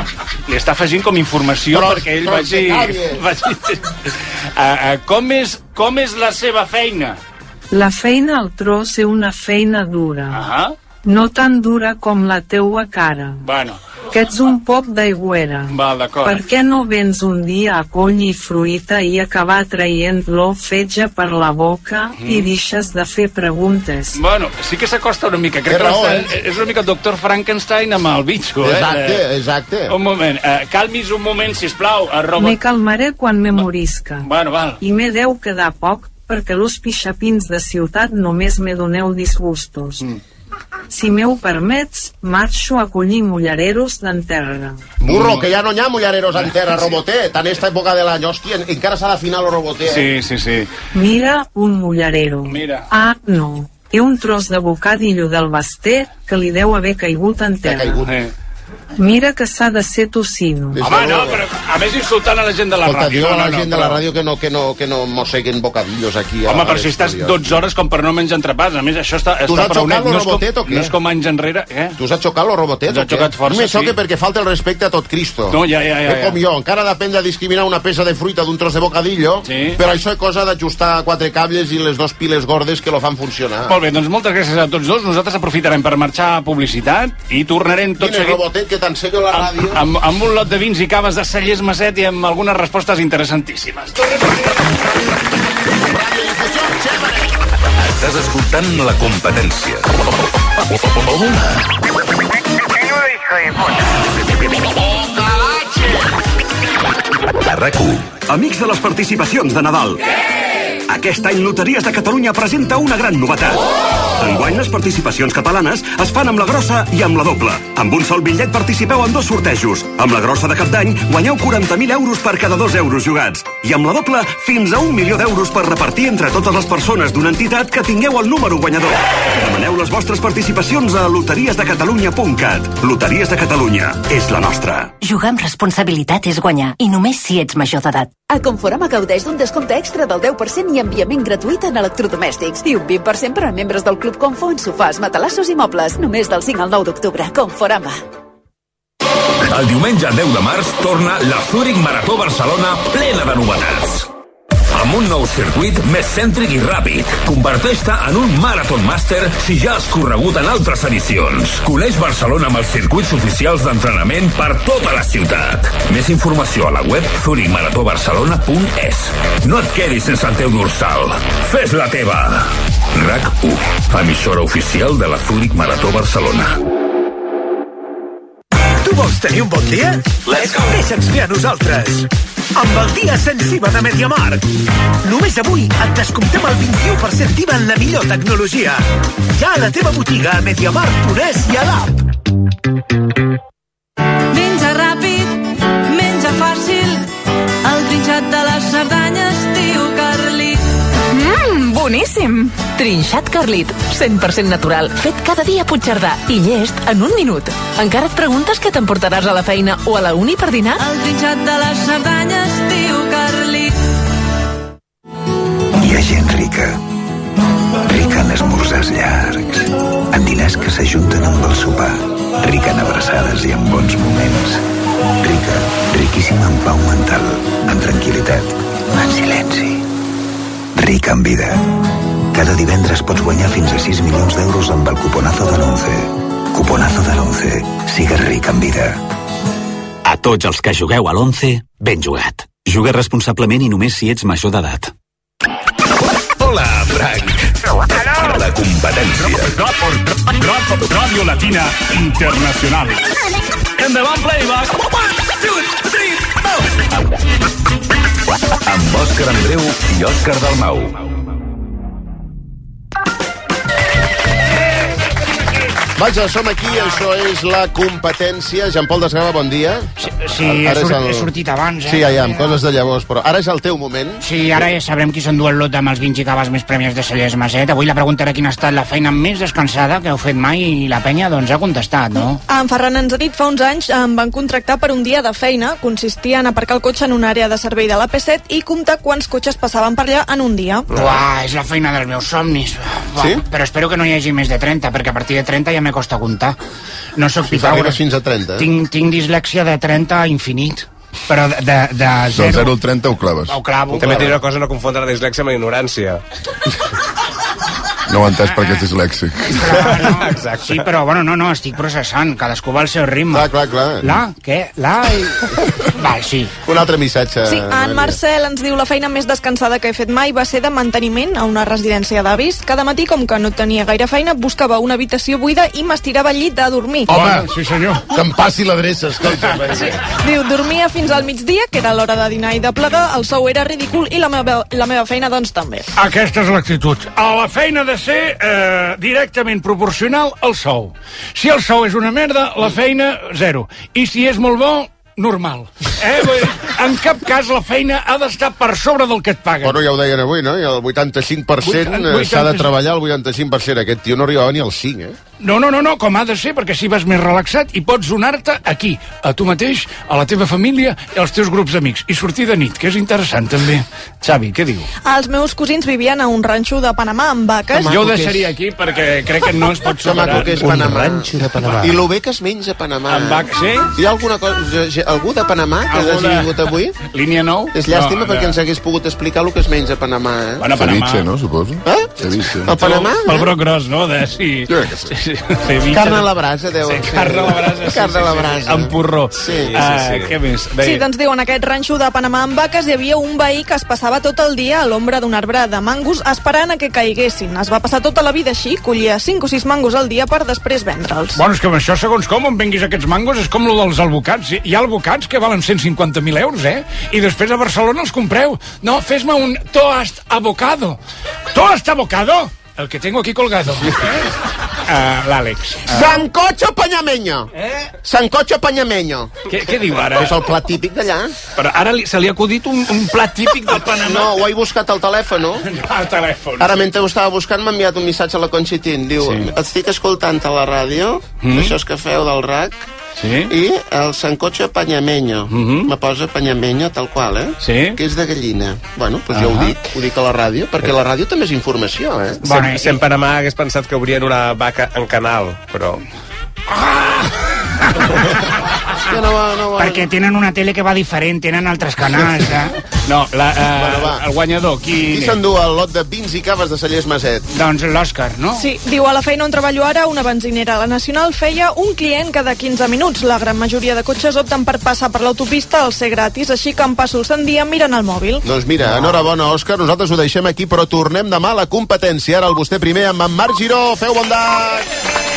Li està afegint com informació però, perquè ell vagi... vagi... uh, uh, com, és, com és la seva feina? La feina al tros és una feina dura. Ah. No tan dura com la teua cara. Bueno. Que ets un pop d'aigüera. Val, d'acord. Per què no vens un dia a collir fruita i acabar traient-lo fetge per la boca mm. i deixes de fer preguntes? Bueno, sí que s'acosta una mica. Crec raó, que eh? és una mica el doctor Frankenstein amb el bitxo. Exacte, eh? exacte. Un moment, uh, calmis un moment, sisplau. Robot... Me calmaré quan me morisca. Bueno, val. I me deu quedar poc, perquè los pixapins de ciutat només me doneu disgustos. Mm. Si m'ho permets, marxo a collir mullareros d'en terra. Burro, que ja no hi ha mullareros en terra, robotet. En esta època de l'any, hòstia, encara s'ha d'afinar el robotet. Sí, sí, sí. Mira un mullarero. Mira. Ah, no. Té un tros de bocadillo del baster que li deu haver caigut en terra. Caigut. Eh. Mira que s'ha de ser tocino. Home, no, però a més insultant a la gent de la Escolta, ràdio. Diu no, a la no, gent no, de la però... ràdio que no, que no, que no mosseguen bocadillos aquí. Home, però si estàs dotze hores com per no menjar entrepans. A més, això està, tu està has xocat el robotet o què? No és com anys enrere. Eh? Tu has xocat el robotet o què? xocat força, me xoque sí. perquè falta el respecte a tot Cristo. No, ja, ja, ja. Que com jo, encara d'aprendre a discriminar una peça de fruita d'un tros de bocadillo, sí. però això és cosa d'ajustar quatre cables i les dos piles gordes que lo fan funcionar. Molt bé, doncs moltes gràcies a tots dos. Nosaltres aprofitarem per marxar a publicitat i tornarem tot seguit... Quin és el robotet que t'ensenyo a la ràdio? Amb, amb, amb un lot de vins i caves de Cellers Maset i amb algunes respostes interessantíssimes. Estàs escoltant La Competència. A RAC-u. Amics de les participacions de Nadal. Aquest any Loteries de Catalunya presenta una gran novetat. Enguany les participacions catalanes es fan amb la grossa i amb la doble. Amb un sol bitllet participeu en dos sortejos. Amb la grossa de cap d'any guanyeu quaranta mil euros per cada dos euros jugats. I amb la doble fins a un milió d'euros per repartir entre totes les persones d'una entitat que tingueu el número guanyador. Demaneu les vostres participacions a loteries de catalunya punt cat. Loteries de Catalunya és la nostra. Jugar amb responsabilitat és guanyar, i només si ets major d'edat. A Conforama gaudeix d'un descompte extra del deu per cent i enviament gratuït en electrodomèstics. I un vint per cent per a membres del Club Confo en sofàs, matalassos i mobles. Només del cinc al nou d'octubre. Conforama. El diumenge deu de març torna la Zurich Marató Barcelona plena de novetats. Amb un nou circuit més cèntric i ràpid. Converteix-te en un Marathon Master si ja has corregut en altres edicions. Coneix Barcelona amb els circuits oficials d'entrenament per tota la ciutat. Més informació a la web zurich marató barcelona punt es. No et quedis sense el teu dorsal. Fes la teva. RAC u, emissora oficial de la Zurich Marató Barcelona. Tu vols tenir un bon dia? Let's go! Deixa'ns fer a nosaltres. Amb el dia sensible de MediaMarkt. Només avui et descomptem el vint-i-u per cent d'I V A en la millor tecnologia. Ja a la teva botiga a mediamarkt punt es i a l'app. Menja ràpid, menja fàcil, el trinxat de les Cerdanyes, tio Carlit. Mmm, boníssim! Trinxat Carlit, cent per cent natural, fet cada dia a Puigcerdà i llest en un minut. Encara et preguntes què t'emportaràs a la feina o a la uni per dinar? El trinxat de les Cerdanyes, tio Carlit. Hi ha gent rica. Rica en esmorzars llargs, en diners que s'ajunten amb el sopar, rica en abraçades i en bons moments. Rica, riquíssima en pau mental, en tranquil·litat, en silenci. Rica en vida. Cada divendres pots guanyar fins a sis milions d'euros amb el cuponazo de l'once. Cuponazo de l'once. Sigues ric en vida. A tots els que jugueu a l'once, ben jugat. Juga responsablement i només si ets major d'edat. Hola, Frank. La competència. Radio Latina Internacional. Endavant, playback. One, two, three, four. Amb Òscar Andreu i Òscar Dalmau. Vaja, som aquí, això és la competència. Jean-Paul Desgrava, bon dia. Sí, sí he, sort, el... he sortit abans, eh? Sí, ja, ja, amb coses de llavors, però ara és el teu moment. Sí, ara ja sabrem qui s'endú el lot amb els vint gigabats més prèmies de Cellers Maset. Avui la pregunta era quina ha estat la feina més descansada que heu fet mai i la penya, doncs, ha contestat, no? En Ferran ens ha dit fa uns anys em van contractar per un dia de feina. Consistia en aparcar el cotxe en una àrea de servei de l'A P set i comptar quants cotxes passaven per allà en un dia. Uah, és la feina dels meus somnis. Uah, sí? Però espero que no hi hagi més de trenta, perquè a partir de trenta ja me costa comptar. No soc si Pitàgores. Fins a trenta. Tinc, tinc dislèxia de trenta a infinit. Però de, de, de zero... Del zero al trenta ho claves. Ho clavo. També t'he una cosa, no confondre la dislèxia amb la ignorància. No ho he entès perquè és dislèxic. Clar, no. Exacte. Sí, però bueno, no, no, estic processant. Cadascú va al seu ritme. Clar, clar, clar. La? Què? La? I... Val, sí. Un altre missatge. Sí, en Marcel ens diu la feina més descansada que he fet mai va ser de manteniment a una residència d'avis. Cada matí, com que no tenia gaire feina, buscava una habitació buida i m'estirava al llit a dormir. Home, sí senyor. Que em passi l'adreça, escolta. Sí. Diu, dormia fins al migdia, que era l'hora de dinar i de plegar, el sou era ridícul i la meva, la meva feina, doncs, també. Aquesta és l'actitud. A la feina de ser eh, directament proporcional al sou. Si el sou és una merda, la feina, zero. I si és molt bo, normal. Eh? En cap cas la feina ha d'estar per sobre del que et paguen. Bueno, ja ho deien avui, no? I el vuitanta-cinc per cent s'ha de treballar el vuitanta-cinc per cent. Aquest tio no arribava ni al cinc, eh? No, no, no, no, com ha de ser, perquè si vas més relaxat i pots donar-te aquí, a tu mateix, a la teva família i als teus grups d'amics. I sortir de nit, que és interessant, també. Xavi, què diu? Els meus cosins vivien a un ranxo de Panamà amb vaques. Jo ho deixaria aquí perquè crec que no es pot superar. Que és Panamà. Un ranxo de Panamà. I lo bé que es menja a Panamà. Amb vaques, sí? Hi ha alguna cosa, algú de Panamà que hagi vingut avui? Línia nou? És llàstima no, perquè ens hagués pogut explicar el que es menja a Panamà, eh? Bueno, Panamà. Ceviche, no, suposo? Eh? Ceviche. El Panamà? El broc gros, no? De, sí. Jo crec que sí. Ceviche. Carn a la brasa, deu sí, carn a la brasa, sí, carn a la sí, brasa. Sí, amb porró. Sí, sí, sí. Uh, què més? Bé. Sí, doncs diu, en aquest ranxo de Panamà amb vaques hi havia un veí que es passava tot el dia a l'ombra d'un arbre de mangos esperant a que caiguessin. Es va passar tota la vida així, collia cinc o sis mangos al dia per després vendre'ls. Bueno, és que això, segons com em venguis aquests mangos, és com el dels albocats. Hi ha albocats que valen cent cinquanta mil euros, eh? I després a Barcelona els compreu. No, fes-me un toast avocado. ¿Toast avocado? El que tengo aquí colgado. ¿Eh? Uh, L'Àlex. Uh... Sancocho panyameño. Eh? Sancocho panyameño. Què, què diu ara? És el plat típic d'allà. Però ara li, se li ha acudit un, un plat típic del Panamà. No, ho he buscat al telèfon. No, al telèfon. Ara, mentre ho estava buscant, m'ha enviat un missatge a la Conxitín. Diu, sí. Estic escoltant a la ràdio, mm. això és que feu del R A C, sí. I el sancocho panyameño. Mm -hmm. Me posa panyameño tal qual, eh? Sí. Que és de gallina. Bueno, doncs pues uh -huh. jo ho dic, ho dic a la ràdio, perquè la ràdio també és informació, eh? Bueno, si, si en Panamà hagués pensat que obrien una vaca en canal, però... Ah! no va, no va. Perquè tenen una tele que va diferent, tenen altres canals. Eh? No, la, eh, Bueno, el guanyador, qui... Qui s'endú el lot de vins i caves de Cellers Maset? Doncs l'Òscar, no? Sí, diu, a la feina on treballo ara, una benzinera a la Nacional feia un client cada quinze minuts. La gran majoria de cotxes opten per passar per l'autopista al ser gratis, així que em passo el sant dia mirant el mòbil. Doncs mira, enhorabona, Òscar, nosaltres ho deixem aquí, però tornem demà a la competència. Ara el vostè primer amb en Marc Giró. Feu bondat!